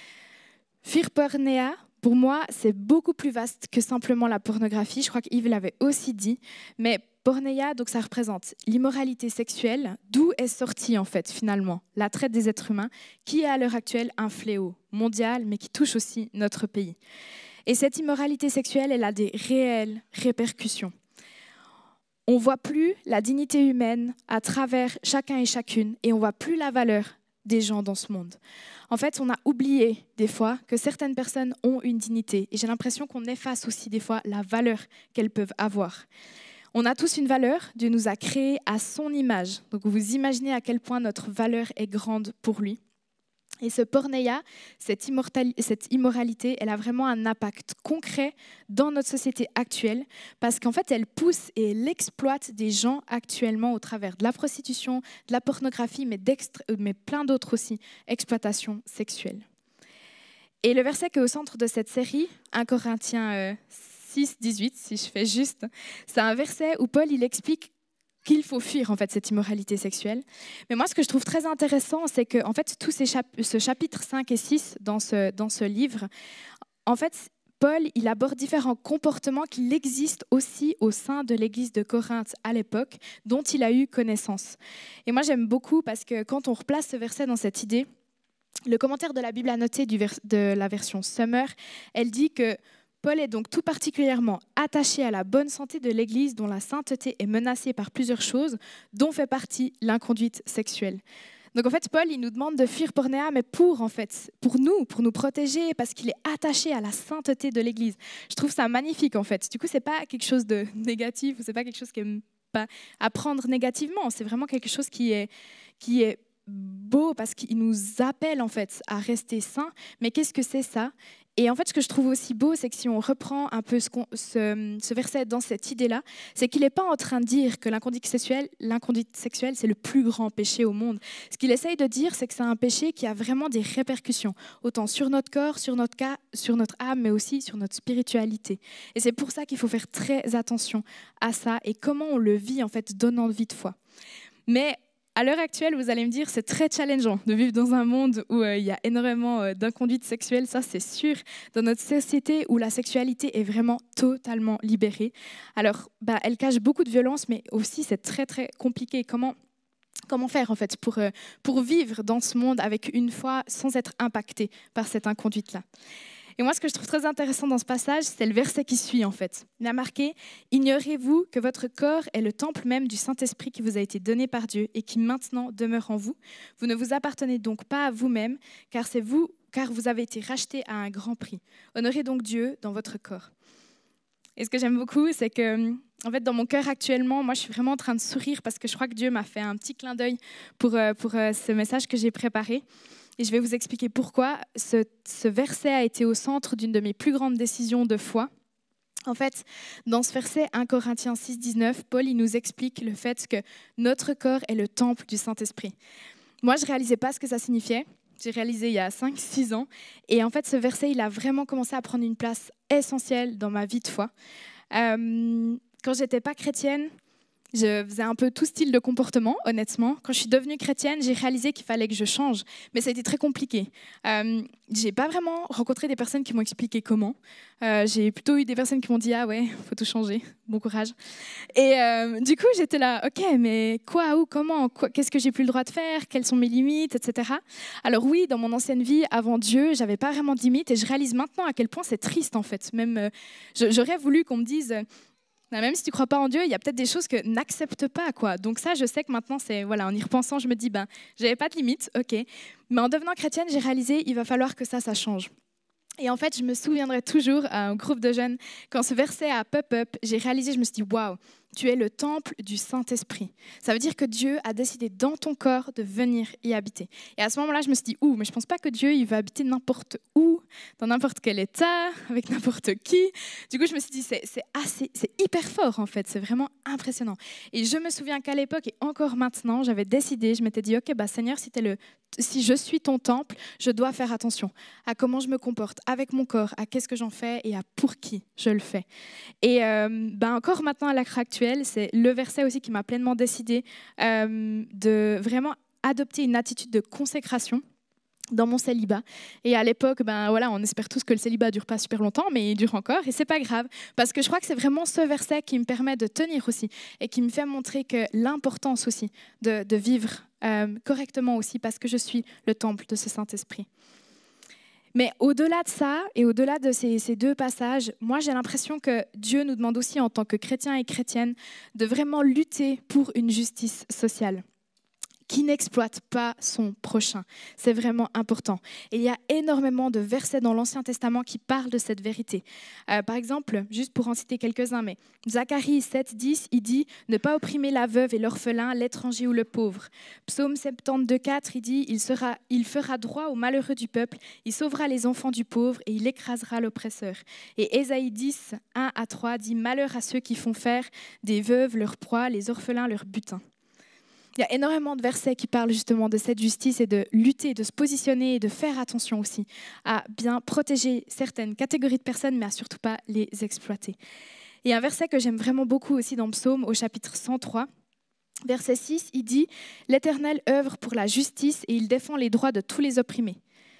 Pornéa, pour moi, c'est beaucoup plus vaste que simplement la pornographie. Je crois qu'Yves l'avait aussi dit, mais pornéia, donc ça représente l'immoralité sexuelle, d'où est sortie en fait finalement la traite des êtres humains, qui est à l'heure actuelle un fléau mondial, mais qui touche aussi notre pays. Et cette immoralité sexuelle, elle a des réelles répercussions. On ne voit plus la dignité humaine à travers chacun et chacune, et on ne voit plus la valeur des gens dans ce monde. En fait, on a oublié des fois que certaines personnes ont une dignité, et j'ai l'impression qu'on efface aussi des fois la valeur qu'elles peuvent avoir. On a tous une valeur, Dieu nous a créés à son image, donc vous imaginez à quel point notre valeur est grande pour lui. Et ce pornéia, cette immoralité, elle a vraiment un impact concret dans notre société actuelle parce qu'en fait, elle pousse et elle exploite des gens actuellement au travers de la prostitution, de la pornographie, mais plein d'autres aussi, exploitation sexuelle. Et le verset qui est au centre de cette série, 1 Corinthiens 6, 18, si je fais juste, c'est un verset où Paul il explique qu'il faut fuir en fait cette immoralité sexuelle. Mais moi, ce que je trouve très intéressant, c'est que en fait, tout ce chapitre 5 et 6 dans ce livre, en fait, Paul, il aborde différents comportements qui existent aussi au sein de l'église de Corinthe à l'époque, dont il a eu connaissance. Et moi, j'aime beaucoup parce que quand on replace ce verset dans cette idée, le commentaire de la Bible annotée de la version Summer, elle dit que Paul est donc tout particulièrement attaché à la bonne santé de l'Église dont la sainteté est menacée par plusieurs choses, dont fait partie l'inconduite sexuelle. Donc en fait, Paul, il nous demande de fuir pornéa, mais pour nous protéger, parce qu'il est attaché à la sainteté de l'Église. Je trouve ça magnifique en fait. Du coup, c'est pas quelque chose de négatif, c'est pas quelque chose qui est pas à prendre négativement. C'est vraiment quelque chose qui est beau parce qu'il nous appelle en fait à rester saints. Mais qu'est-ce que c'est ça ? Et en fait, ce que je trouve aussi beau, c'est que si on reprend un peu ce verset dans cette idée-là, c'est qu'il n'est pas en train de dire que l'inconduite sexuelle, c'est le plus grand péché au monde. Ce qu'il essaye de dire, c'est que c'est un péché qui a vraiment des répercussions, autant sur notre corps, sur notre âme, mais aussi sur notre spiritualité. Et c'est pour ça qu'il faut faire très attention à ça et comment on le vit, en fait, donnant vie de foi. Mais à l'heure actuelle, vous allez me dire, c'est très challengeant de vivre dans un monde où il y a énormément d'inconduite sexuelle, ça c'est sûr, dans notre société où la sexualité est vraiment totalement libérée. Alors, elle cache beaucoup de violence, mais aussi c'est très très compliqué. Comment faire en fait pour vivre dans ce monde avec une foi sans être impacté par cette inconduite-là ? Et moi, ce que je trouve très intéressant dans ce passage, c'est le verset qui suit en fait. Il a marqué « Ignorez-vous que votre corps est le temple même du Saint-Esprit qui vous a été donné par Dieu et qui maintenant demeure en vous. Vous ne vous appartenez donc pas à vous-même, car vous avez été rachetés à un grand prix. Honorez donc Dieu dans votre corps. » Et ce que j'aime beaucoup, c'est que en fait, dans mon cœur actuellement, moi, je suis vraiment en train de sourire parce que je crois que Dieu m'a fait un petit clin d'œil pour ce message que j'ai préparé. Et je vais vous expliquer pourquoi ce verset a été au centre d'une de mes plus grandes décisions de foi. En fait, dans ce verset 1 Corinthiens 6, 19, Paul il nous explique le fait que notre corps est le temple du Saint-Esprit. Moi, je ne réalisais pas ce que ça signifiait. J'ai réalisé il y a 5-6 ans. Et en fait, ce verset, il a vraiment commencé à prendre une place essentielle dans ma vie de foi. Quand je n'étais pas chrétienne, je faisais un peu tout style de comportement, honnêtement. Quand je suis devenue chrétienne, j'ai réalisé qu'il fallait que je change. Mais ça a été très compliqué. Je n'ai pas vraiment rencontré des personnes qui m'ont expliqué comment. J'ai plutôt eu des personnes qui m'ont dit « Ah ouais, il faut tout changer, bon courage ». Et du coup, j'étais là « Ok, mais quoi, où, comment, qu'est-ce que j'ai plus le droit de faire? Quelles sont mes limites, etc. » Alors oui, dans mon ancienne vie, avant Dieu, j'avais pas vraiment de limites. Et je réalise maintenant à quel point c'est triste, en fait. Même, j'aurais voulu qu'on me dise même si tu ne crois pas en Dieu, il y a peut-être des choses que n'accepte pas, quoi. Donc ça, je sais que maintenant, voilà, en y repensant, je me dis, j'avais pas de limite, ok. Mais en devenant chrétienne, j'ai réalisé, il va falloir que ça change. Et en fait, je me souviendrai toujours à un groupe de jeunes, quand ce verset a pop-up, j'ai réalisé, je me suis dit, waouh, tu es le temple du Saint-Esprit. Ça veut dire que Dieu a décidé dans ton corps de venir y habiter. Et à ce moment-là, je me suis dit, mais je ne pense pas que Dieu il va habiter n'importe où, dans n'importe quel état, avec n'importe qui. Du coup, je me suis dit, c'est hyper fort en fait, c'est vraiment impressionnant. Et je me souviens qu'à l'époque et encore maintenant, j'avais décidé, je m'étais dit, ok, Seigneur, si je suis ton temple, je dois faire attention à comment je me comporte avec mon corps, à qu'est-ce que j'en fais et à pour qui je le fais. Et encore maintenant, à l'heure actuelle, c'est le verset aussi qui m'a pleinement décidé de vraiment adopter une attitude de consécration dans mon célibat. Et à l'époque, on espère tous que le célibat ne dure pas super longtemps, mais il dure encore, et c'est pas grave, parce que je crois que c'est vraiment ce verset qui me permet de tenir aussi, et qui me fait montrer que l'importance aussi de vivre correctement aussi, parce que je suis le temple de ce Saint-Esprit. Mais au-delà de ça, et au-delà de ces deux passages, moi j'ai l'impression que Dieu nous demande aussi en tant que chrétiens et chrétiennes de vraiment lutter pour une justice sociale qui n'exploite pas son prochain. C'est vraiment important. Et il y a énormément de versets dans l'Ancien Testament qui parlent de cette vérité. Par exemple, juste pour en citer quelques-uns, mais Zacharie 7,10, il dit « Ne pas opprimer la veuve et l'orphelin, l'étranger ou le pauvre ». Psaume 72,4, il dit « Il fera droit aux malheureux du peuple, il sauvera les enfants du pauvre et il écrasera l'oppresseur ». Et Ésaïe 10, 1-3 dit « Malheur à ceux qui font faire des veuves leur proie, les orphelins leur butin ». Il y a énormément de versets qui parlent justement de cette justice et de lutter, de se positionner et de faire attention aussi à bien protéger certaines catégories de personnes, mais à surtout pas les exploiter. Il y a un verset que j'aime vraiment beaucoup aussi dans Psaume, au chapitre 103, verset 6, il dit « L'Éternel œuvre pour la justice et il défend les droits de tous les opprimés ».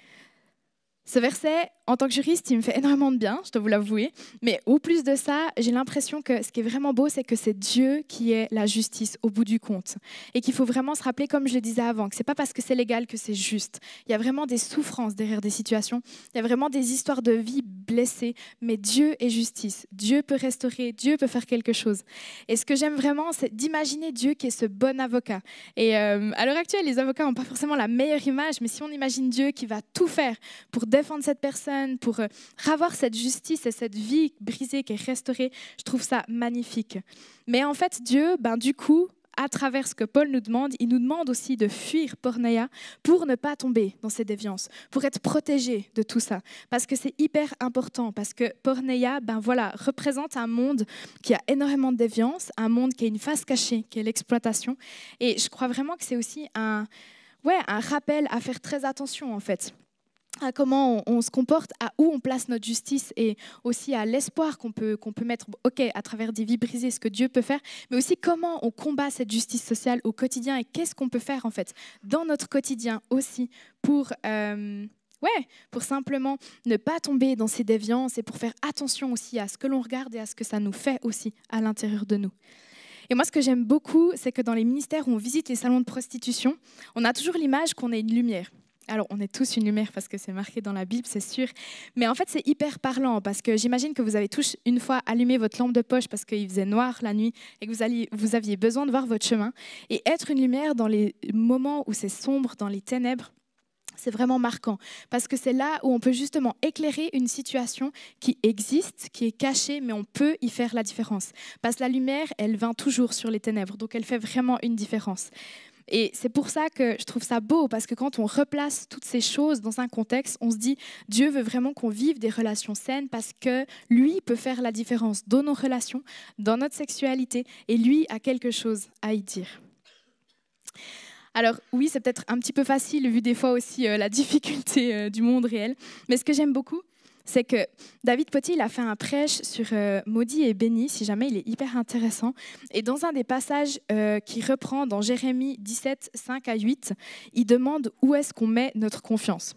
Ce verset, en tant que juriste, il me fait énormément de bien, je dois vous l'avouer. Mais au plus de ça, j'ai l'impression que ce qui est vraiment beau, c'est que c'est Dieu qui est la justice au bout du compte. Et qu'il faut vraiment se rappeler, comme je le disais avant, que ce n'est pas parce que c'est légal que c'est juste. Il y a vraiment des souffrances derrière des situations. Il y a vraiment des histoires de vie blessées. Mais Dieu est justice. Dieu peut restaurer. Dieu peut faire quelque chose. Et ce que j'aime vraiment, c'est d'imaginer Dieu qui est ce bon avocat. Et à l'heure actuelle, les avocats n'ont pas forcément la meilleure image. Mais si on imagine Dieu qui va tout faire pour défendre cette personne, pour avoir cette justice et cette vie brisée qui est restaurée, je trouve ça magnifique. Mais en fait, Dieu, du coup, à travers ce que Paul nous demande, il nous demande aussi de fuir porneia pour ne pas tomber dans ces déviances, pour être protégé de tout ça. Parce que c'est hyper important, parce que porneia, représente un monde qui a énormément de déviance, un monde qui a une face cachée, qui est l'exploitation. Et je crois vraiment que c'est aussi un rappel à faire très attention, en fait, à comment on se comporte, à où on place notre justice et aussi à l'espoir qu'on peut mettre à travers des vies brisées, ce que Dieu peut faire, mais aussi comment on combat cette justice sociale au quotidien et qu'est-ce qu'on peut faire en fait dans notre quotidien aussi pour simplement ne pas tomber dans ces déviances et pour faire attention aussi à ce que l'on regarde et à ce que ça nous fait aussi à l'intérieur de nous. Et moi, ce que j'aime beaucoup, c'est que dans les ministères où on visite les salons de prostitution, on a toujours l'image qu'on est une lumière. Alors, on est tous une lumière parce que c'est marqué dans la Bible, c'est sûr. Mais en fait, c'est hyper parlant parce que j'imagine que vous avez tous une fois allumé votre lampe de poche parce qu'il faisait noir la nuit et que vous aviez besoin de voir votre chemin. Et être une lumière dans les moments où c'est sombre, dans les ténèbres, c'est vraiment marquant parce que c'est là où on peut justement éclairer une situation qui existe, qui est cachée, mais on peut y faire la différence. Parce que la lumière, elle vint toujours sur les ténèbres, donc elle fait vraiment une différence. Et c'est pour ça que je trouve ça beau, parce que quand on replace toutes ces choses dans un contexte, on se dit, Dieu veut vraiment qu'on vive des relations saines parce que lui peut faire la différence dans nos relations, dans notre sexualité, et lui a quelque chose à y dire. Alors oui, c'est peut-être un petit peu facile, vu des fois aussi la difficulté du monde réel, mais ce que j'aime beaucoup, c'est que David Potty, il a fait un prêche sur maudit et béni, si jamais, il est hyper intéressant. Et dans un des passages qu'il reprend dans Jérémie 17, 5 à 8, il demande où est-ce qu'on met notre confiance.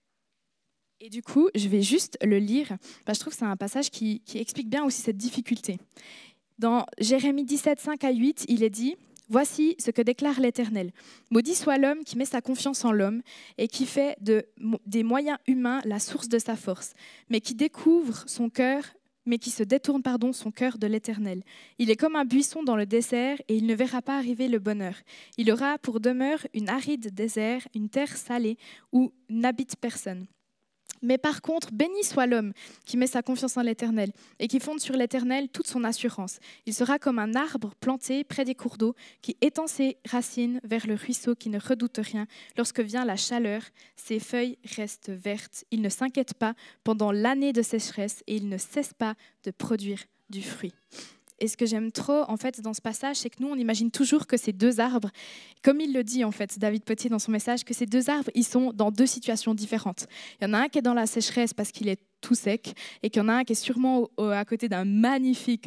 Et du coup, je vais juste le lire, parce que je trouve que c'est un passage qui explique bien aussi cette difficulté. Dans Jérémie 17, 5 à 8, il est dit... Voici ce que déclare l'Éternel. Maudit soit l'homme qui met sa confiance en l'homme et qui fait des moyens humains la source de sa force, mais qui découvre son cœur, mais qui se détourne son cœur de l'Éternel. Il est comme un buisson dans le désert et il ne verra pas arriver le bonheur. Il aura pour demeure une aride désert, une terre salée où n'habite personne. Mais par contre, béni soit l'homme qui met sa confiance en l'Éternel et qui fonde sur l'Éternel toute son assurance. Il sera comme un arbre planté près des cours d'eau qui étend ses racines vers le ruisseau qui ne redoute rien. Lorsque vient la chaleur, ses feuilles restent vertes. Il ne s'inquiète pas pendant l'année de sécheresse et il ne cesse pas de produire du fruit. Et ce que j'aime trop, en fait, dans ce passage, c'est que nous, on imagine toujours que ces deux arbres, comme il le dit, en fait, David Potty dans son message, que ces deux arbres, ils sont dans deux situations différentes. Il y en a un qui est dans la sécheresse parce qu'il est tout sec, et qu'il y en a un qui est sûrement à côté d'un magnifique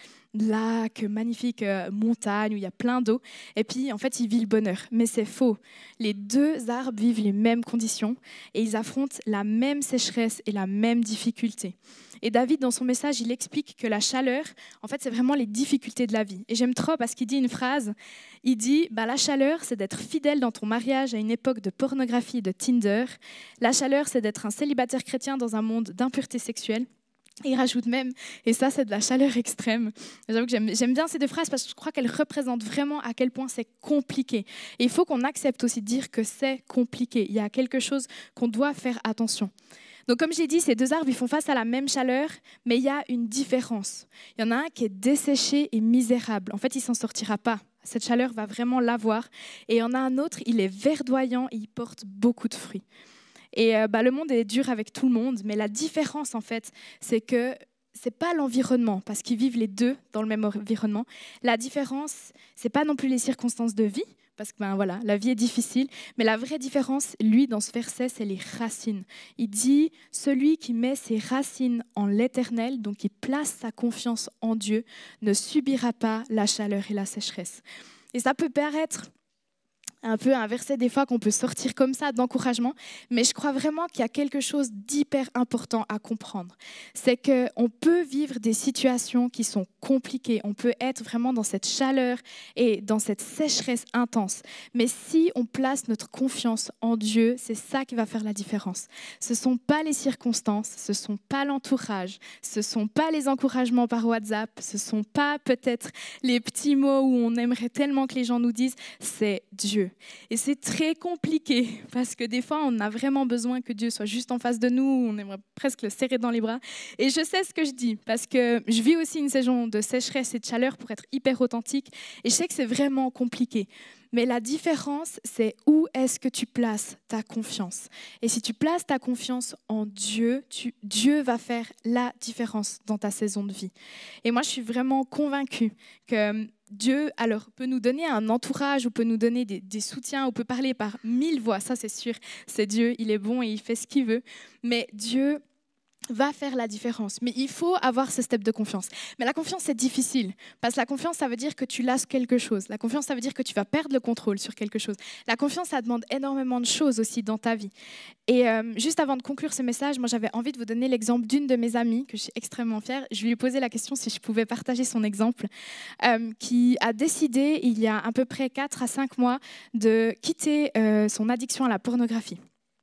lac, magnifique montagne où il y a plein d'eau. Et puis, en fait, il vit le bonheur. Mais c'est faux. Les deux arbres vivent les mêmes conditions et ils affrontent la même sécheresse et la même difficulté. Et David, dans son message, il explique que la chaleur, en fait, c'est vraiment les difficultés de la vie. Et j'aime trop parce qu'il dit une phrase, il dit la chaleur, c'est d'être fidèle dans ton mariage à une époque de pornographie et de Tinder. La chaleur, c'est d'être un célibataire chrétien dans un monde d'impureté sexuelle. Et il rajoute même, et ça c'est de la chaleur extrême. J'avoue que j'aime bien ces deux phrases parce que je crois qu'elles représentent vraiment à quel point c'est compliqué. Et il faut qu'on accepte aussi de dire que c'est compliqué. Il y a quelque chose qu'on doit faire attention. Donc comme j'ai dit, ces deux arbres ils font face à la même chaleur, mais il y a une différence. Il y en a un qui est desséché et misérable. En fait, il ne s'en sortira pas. Cette chaleur va vraiment l'avoir. Et il y en a un autre, il est verdoyant et il porte beaucoup de fruits. Et le monde est dur avec tout le monde, mais la différence, en fait, c'est que ce n'est pas l'environnement, parce qu'ils vivent les deux dans le même environnement. La différence, ce n'est pas non plus les circonstances de vie, parce que la vie est difficile, mais la vraie différence, lui, dans ce verset, c'est les racines. Il dit, celui qui met ses racines en l'Éternel, donc qui place sa confiance en Dieu, ne subira pas la chaleur et la sécheresse. Et ça peut paraître un peu un verset des fois qu'on peut sortir comme ça d'encouragement, mais je crois vraiment qu'il y a quelque chose d'hyper important à comprendre. C'est qu'on peut vivre des situations qui sont compliquées, on peut être vraiment dans cette chaleur et dans cette sécheresse intense, mais si on place notre confiance en Dieu, c'est ça qui va faire la différence. Ce ne sont pas les circonstances, ce ne sont pas l'entourage, ce ne sont pas les encouragements par WhatsApp, ce ne sont pas peut-être les petits mots où on aimerait tellement que les gens nous disent, c'est Dieu. Et c'est très compliqué parce que des fois, on a vraiment besoin que Dieu soit juste en face de nous, on aimerait presque le serrer dans les bras. Et je sais ce que je dis parce que je vis aussi une saison de sécheresse et de chaleur pour être hyper authentique et je sais que c'est vraiment compliqué. Mais la différence, c'est où est-ce que tu places ta confiance. Et si tu places ta confiance en Dieu, Dieu va faire la différence dans ta saison de vie. Et moi, je suis vraiment convaincue que Dieu peut nous donner un entourage ou peut nous donner des soutiens ou peut parler par 1000 voix, ça c'est sûr, c'est Dieu, il est bon et il fait ce qu'il veut. Mais Dieu va faire la différence. Mais il faut avoir ce step de confiance. Mais la confiance, c'est difficile. Parce que la confiance, ça veut dire que tu lasses quelque chose. La confiance, ça veut dire que tu vas perdre le contrôle sur quelque chose. La confiance, ça demande énormément de choses aussi dans ta vie. Et juste avant de conclure ce message, moi, j'avais envie de vous donner l'exemple d'une de mes amies, que je suis extrêmement fière. Je lui ai posé la question si je pouvais partager son exemple, qui a décidé, il y a à peu près 4 à 5 mois, de quitter son addiction à la pornographie.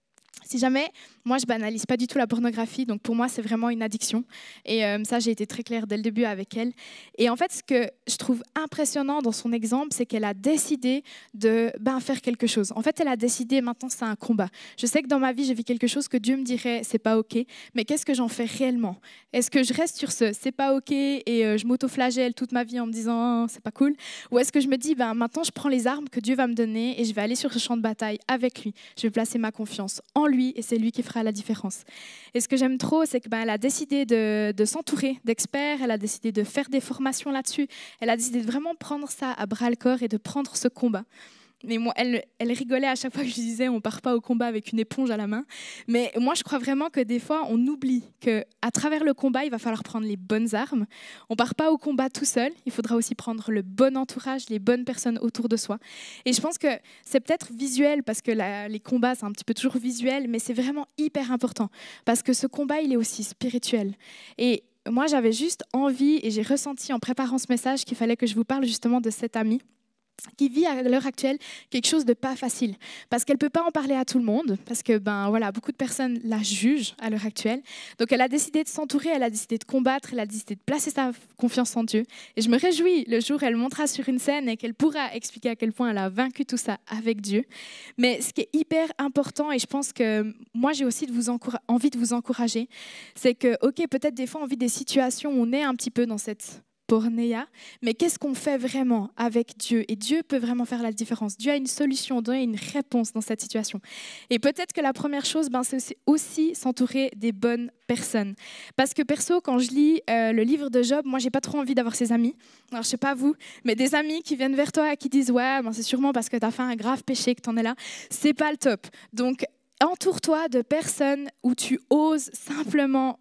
Si jamais, moi, je banalise pas du tout la pornographie, donc pour moi, c'est vraiment une addiction. Et ça, j'ai été très claire dès le début avec elle. Et en fait, ce que je trouve impressionnant dans son exemple, c'est qu'elle a décidé de faire quelque chose. En fait, elle a décidé, maintenant, c'est un combat. Je sais que dans ma vie, j'ai vu quelque chose que Dieu me dirait, c'est pas OK, mais qu'est-ce que j'en fais réellement? Est-ce que je reste sur ce c'est pas OK et je m'auto-flagelle toute ma vie en me disant c'est pas cool? Ou est-ce que je me dis, maintenant, je prends les armes que Dieu va me donner et je vais aller sur ce champ de bataille avec lui. Je vais placer ma confiance en lui et c'est lui qui fera la différence. Et ce que j'aime trop, c'est qu'elle a décidé de s'entourer d'experts, elle a décidé de faire des formations là-dessus, elle a décidé de vraiment prendre ça à bras-le-corps et de prendre ce combat. Mais moi, elle rigolait à chaque fois que je disais on part pas au combat avec une éponge à la main. Mais moi, je crois vraiment que des fois, on oublie qu'à travers le combat, il va falloir prendre les bonnes armes. On part pas au combat tout seul. Il faudra aussi prendre le bon entourage, les bonnes personnes autour de soi. Et je pense que c'est peut-être visuel parce que les combats, c'est un petit peu toujours visuel, mais c'est vraiment hyper important parce que ce combat, il est aussi spirituel. Et moi, j'avais juste envie et j'ai ressenti en préparant ce message qu'il fallait que je vous parle justement de cette amie qui vit à l'heure actuelle quelque chose de pas facile, parce qu'elle ne peut pas en parler à tout le monde, parce que beaucoup de personnes la jugent à l'heure actuelle. Donc elle a décidé de s'entourer, elle a décidé de combattre, elle a décidé de placer sa confiance en Dieu. Et je me réjouis le jour où elle montera sur une scène et qu'elle pourra expliquer à quel point elle a vaincu tout ça avec Dieu. Mais ce qui est hyper important, et je pense que moi j'ai aussi envie de vous encourager, c'est que, ok, peut-être des fois on vit des situations où on est un petit peu dans cette pornéia, mais qu'est-ce qu'on fait vraiment avec Dieu? Et Dieu peut vraiment faire la différence. Dieu a une solution, Dieu a une réponse dans cette situation. Et peut-être que la première chose, c'est aussi s'entourer des bonnes personnes. Parce que perso, quand je lis le livre de Job, moi, j'ai pas trop envie d'avoir ses amis. Alors, je sais pas vous, mais des amis qui viennent vers toi et qui disent « Ouais, c'est sûrement parce que tu as fait un grave péché que tu en es là », c'est pas le top. Donc, entoure-toi de personnes où tu oses simplement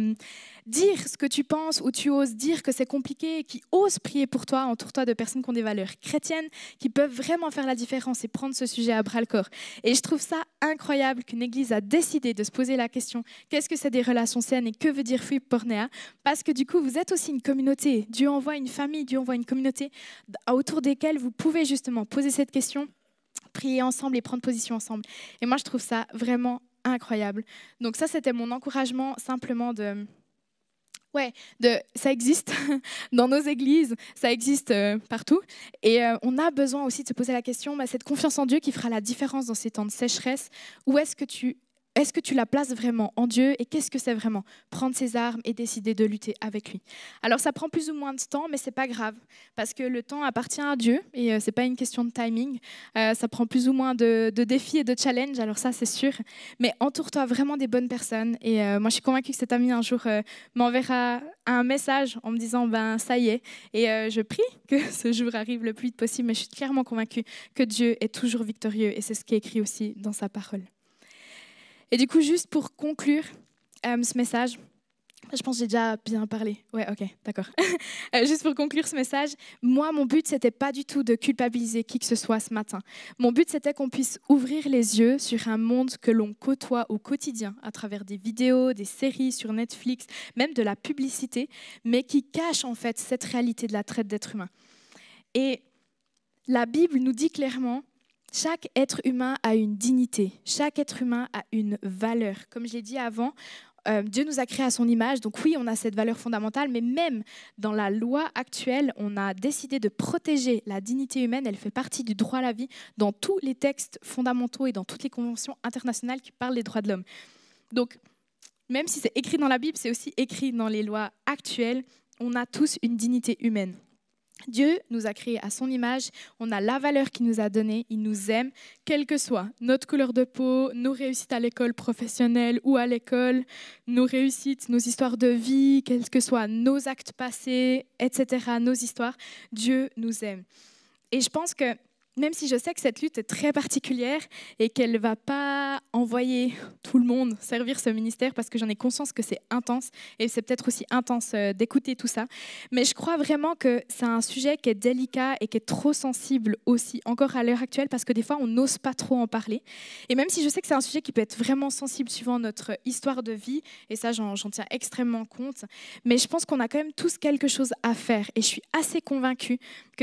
dire ce que tu penses, où tu oses dire que c'est compliqué, qui osent prier pour toi. Entoure-toi de personnes qui ont des valeurs chrétiennes, qui peuvent vraiment faire la différence et prendre ce sujet à bras-le-corps. Et je trouve ça incroyable qu'une église a décidé de se poser la question qu'est-ce que c'est des relations saines et que veut dire Free Pornéa? Parce que du coup, vous êtes aussi une communauté. Dieu envoie une famille, Dieu envoie une communauté autour desquelles vous pouvez justement poser cette question, prier ensemble et prendre position ensemble. Et moi, je trouve ça vraiment incroyable. Donc ça, c'était mon encouragement simplement ça existe dans nos églises, ça existe partout. Et on a besoin aussi de se poser la question, cette confiance en Dieu qui fera la différence dans ces temps de sécheresse, où est-ce que tu la places vraiment en Dieu et qu'est-ce que c'est vraiment? Prendre ses armes et décider de lutter avec lui. Alors ça prend plus ou moins de temps, mais c'est pas grave parce que le temps appartient à Dieu et c'est pas une question de timing. Ça prend plus ou moins de défis et de challenges, alors ça c'est sûr. Mais entoure-toi vraiment des bonnes personnes et moi je suis convaincue que cet ami un jour m'enverra un message en me disant ça y est. Et je prie que ce jour arrive le plus vite possible, mais je suis clairement convaincue que Dieu est toujours victorieux et c'est ce qui est écrit aussi dans sa parole. Et du coup, juste pour conclure ce message, je pense que j'ai déjà bien parlé. Ouais, ok, d'accord. Juste pour conclure ce message, moi, mon but, c'était pas du tout de culpabiliser qui que ce soit ce matin. Mon but, c'était qu'on puisse ouvrir les yeux sur un monde que l'on côtoie au quotidien, à travers des vidéos, des séries sur Netflix, même de la publicité, mais qui cache en fait cette réalité de la traite d'êtres humains. Et la Bible nous dit clairement chaque être humain a une dignité, chaque être humain a une valeur. Comme je l'ai dit avant, Dieu nous a créés à son image, donc oui, on a cette valeur fondamentale, mais même dans la loi actuelle, on a décidé de protéger la dignité humaine, elle fait partie du droit à la vie dans tous les textes fondamentaux et dans toutes les conventions internationales qui parlent des droits de l'homme. Donc, même si c'est écrit dans la Bible, c'est aussi écrit dans les lois actuelles, on a tous une dignité humaine. Dieu nous a créés à son image, on a la valeur qu'il nous a donnée, il nous aime, quelle que soit notre couleur de peau, nos réussites à l'école professionnelle ou à l'école, nos réussites, nos histoires de vie, quels que soient nos actes passés, etc., nos histoires, Dieu nous aime. Et je pense que même si je sais que cette lutte est très particulière et qu'elle ne va pas envoyer tout le monde servir ce ministère, parce que j'en ai conscience que c'est intense, et c'est peut-être aussi intense d'écouter tout ça, mais je crois vraiment que c'est un sujet qui est délicat et qui est trop sensible aussi, encore à l'heure actuelle, parce que des fois, on n'ose pas trop en parler. Et même si je sais que c'est un sujet qui peut être vraiment sensible suivant notre histoire de vie, et ça, j'en tiens extrêmement compte, mais je pense qu'on a quand même tous quelque chose à faire, et je suis assez convaincue que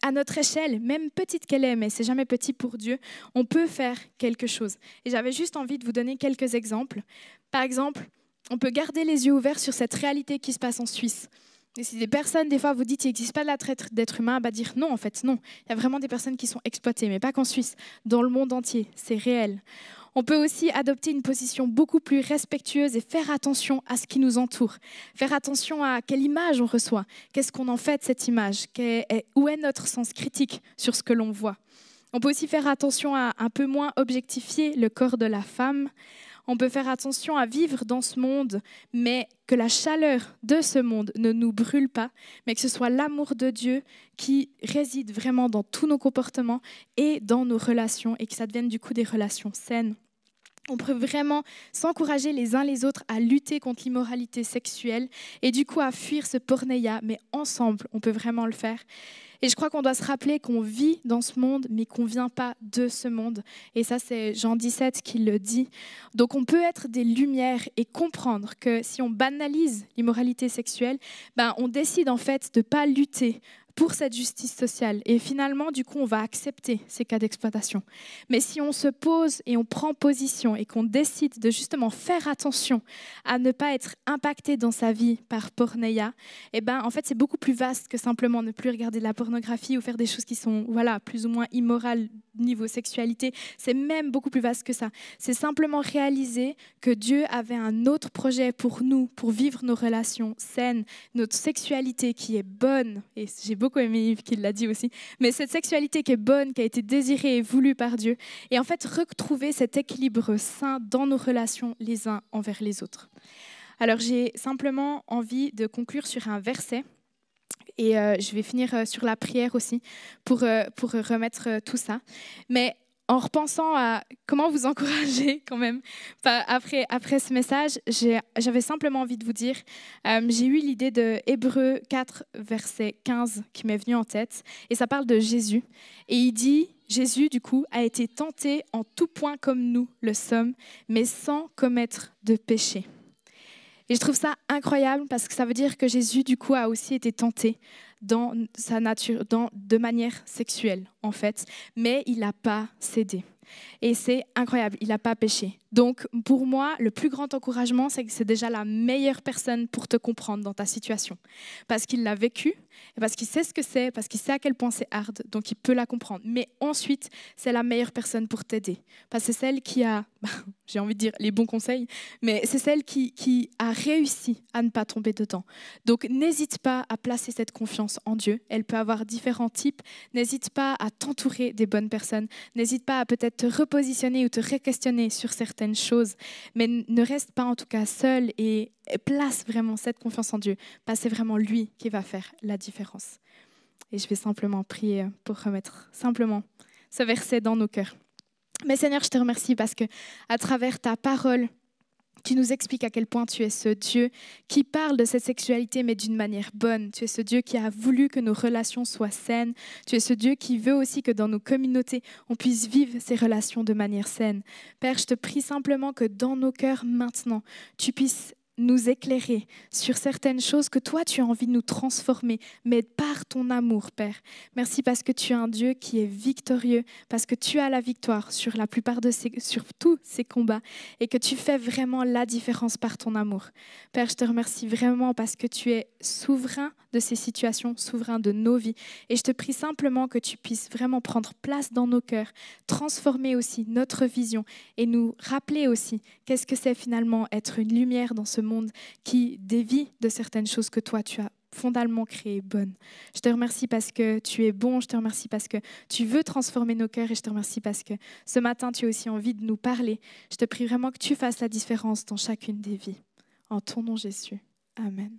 à notre échelle, même petite qu'elle est, mais c'est jamais petit pour Dieu, on peut faire quelque chose. Et j'avais juste envie de vous donner quelques exemples. Par exemple, on peut garder les yeux ouverts sur cette réalité qui se passe en Suisse. Et si des personnes, des fois, vous dites qu'il n'existe pas de la traite d'êtres humains, dire non, en fait, non. Il y a vraiment des personnes qui sont exploitées, mais pas qu'en Suisse, dans le monde entier, c'est réel. On peut aussi adopter une position beaucoup plus respectueuse et faire attention à ce qui nous entoure. Faire attention à quelle image on reçoit, qu'est-ce qu'on en fait de cette image, où est notre sens critique sur ce que l'on voit. On peut aussi faire attention à un peu moins objectifier le corps de la femme. On peut faire attention à vivre dans ce monde, mais que la chaleur de ce monde ne nous brûle pas, mais que ce soit l'amour de Dieu qui réside vraiment dans tous nos comportements et dans nos relations, et que ça devienne du coup des relations saines. On peut vraiment s'encourager les uns les autres à lutter contre l'immoralité sexuelle et du coup à fuir ce porneia, mais ensemble, on peut vraiment le faire. Et je crois qu'on doit se rappeler qu'on vit dans ce monde, mais qu'on ne vient pas de ce monde. Et ça, c'est Jean 17 qui le dit. Donc on peut être des lumières et comprendre que si on banalise l'immoralité sexuelle, on décide en fait de ne pas lutter pour cette justice sociale. Et finalement, du coup, on va accepter ces cas d'exploitation. Mais si on se pose et on prend position et qu'on décide de justement faire attention à ne pas être impacté dans sa vie par porneia, en fait, c'est beaucoup plus vaste que simplement ne plus regarder de la pornographie ou faire des choses qui sont plus ou moins immorales niveau sexualité. C'est même beaucoup plus vaste que ça. C'est simplement réaliser que Dieu avait un autre projet pour nous, pour vivre nos relations saines, notre sexualité qui est bonne. Et j'ai beaucoup aimé Yves qui l'a dit aussi. Mais cette sexualité qui est bonne, qui a été désirée et voulue par Dieu. Et en fait, retrouver cet équilibre sain dans nos relations les uns envers les autres. Alors, j'ai simplement envie de conclure sur un verset. Et je vais finir sur la prière aussi pour remettre tout ça. Mais en repensant à comment vous encourager quand même après ce message, j'avais simplement envie de vous dire, j'ai eu l'idée de Hébreux 4, verset 15 qui m'est venu en tête. Et ça parle de Jésus. Et il dit, Jésus du coup a été tenté en tout point comme nous le sommes, mais sans commettre de péché. Et je trouve ça incroyable parce que ça veut dire que Jésus, du coup, a aussi été tenté dans sa nature, de manière sexuelle, en fait. Mais il n'a pas cédé. Et c'est incroyable, il n'a pas péché. Donc, pour moi, le plus grand encouragement, c'est que c'est déjà la meilleure personne pour te comprendre dans ta situation. Parce qu'il l'a vécu, et parce qu'il sait ce que c'est, parce qu'il sait à quel point c'est hard, donc il peut la comprendre. Mais ensuite, c'est la meilleure personne pour t'aider. Parce que c'est celle qui a, j'ai envie de dire les bons conseils, mais c'est celle qui a réussi à ne pas tomber dedans. Donc, n'hésite pas à placer cette confiance en Dieu. Elle peut avoir différents types. N'hésite pas à t'entourer des bonnes personnes. N'hésite pas à peut-être te repositionner ou te re-questionner sur certaines choses. Mais ne reste pas en tout cas seul et place vraiment cette confiance en Dieu. Parce que c'est vraiment lui qui va faire la différence. Et je vais simplement prier pour remettre simplement ce verset dans nos cœurs. Mais Seigneur, je te remercie parce que à travers ta parole, tu nous expliques à quel point tu es ce Dieu qui parle de cette sexualité, mais d'une manière bonne. Tu es ce Dieu qui a voulu que nos relations soient saines. Tu es ce Dieu qui veut aussi que dans nos communautés, on puisse vivre ces relations de manière saine. Père, je te prie simplement que dans nos cœurs maintenant, tu puisses nous éclairer sur certaines choses que toi, tu as envie de nous transformer, mais par ton amour, Père. Merci parce que tu es un Dieu qui est victorieux, parce que tu as la victoire sur la plupart sur tous ces combats et que tu fais vraiment la différence par ton amour. Père, je te remercie vraiment parce que tu es souverain de ces situations, souverain de nos vies. Et je te prie simplement que tu puisses vraiment prendre place dans nos cœurs, transformer aussi notre vision et nous rappeler aussi qu'est-ce que c'est finalement être une lumière dans ce monde qui dévie de certaines choses que toi, tu as fondamentalement créées bonnes. Je te remercie parce que tu es bon, je te remercie parce que tu veux transformer nos cœurs et je te remercie parce que ce matin, tu as aussi envie de nous parler. Je te prie vraiment que tu fasses la différence dans chacune des vies. En ton nom, Jésus. Amen.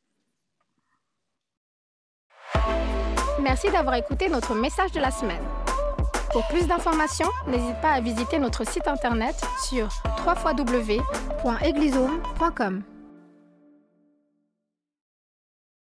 Merci d'avoir écouté notre message de la semaine. Pour plus d'informations, n'hésite pas à visiter notre site internet sur www.eglisome.com.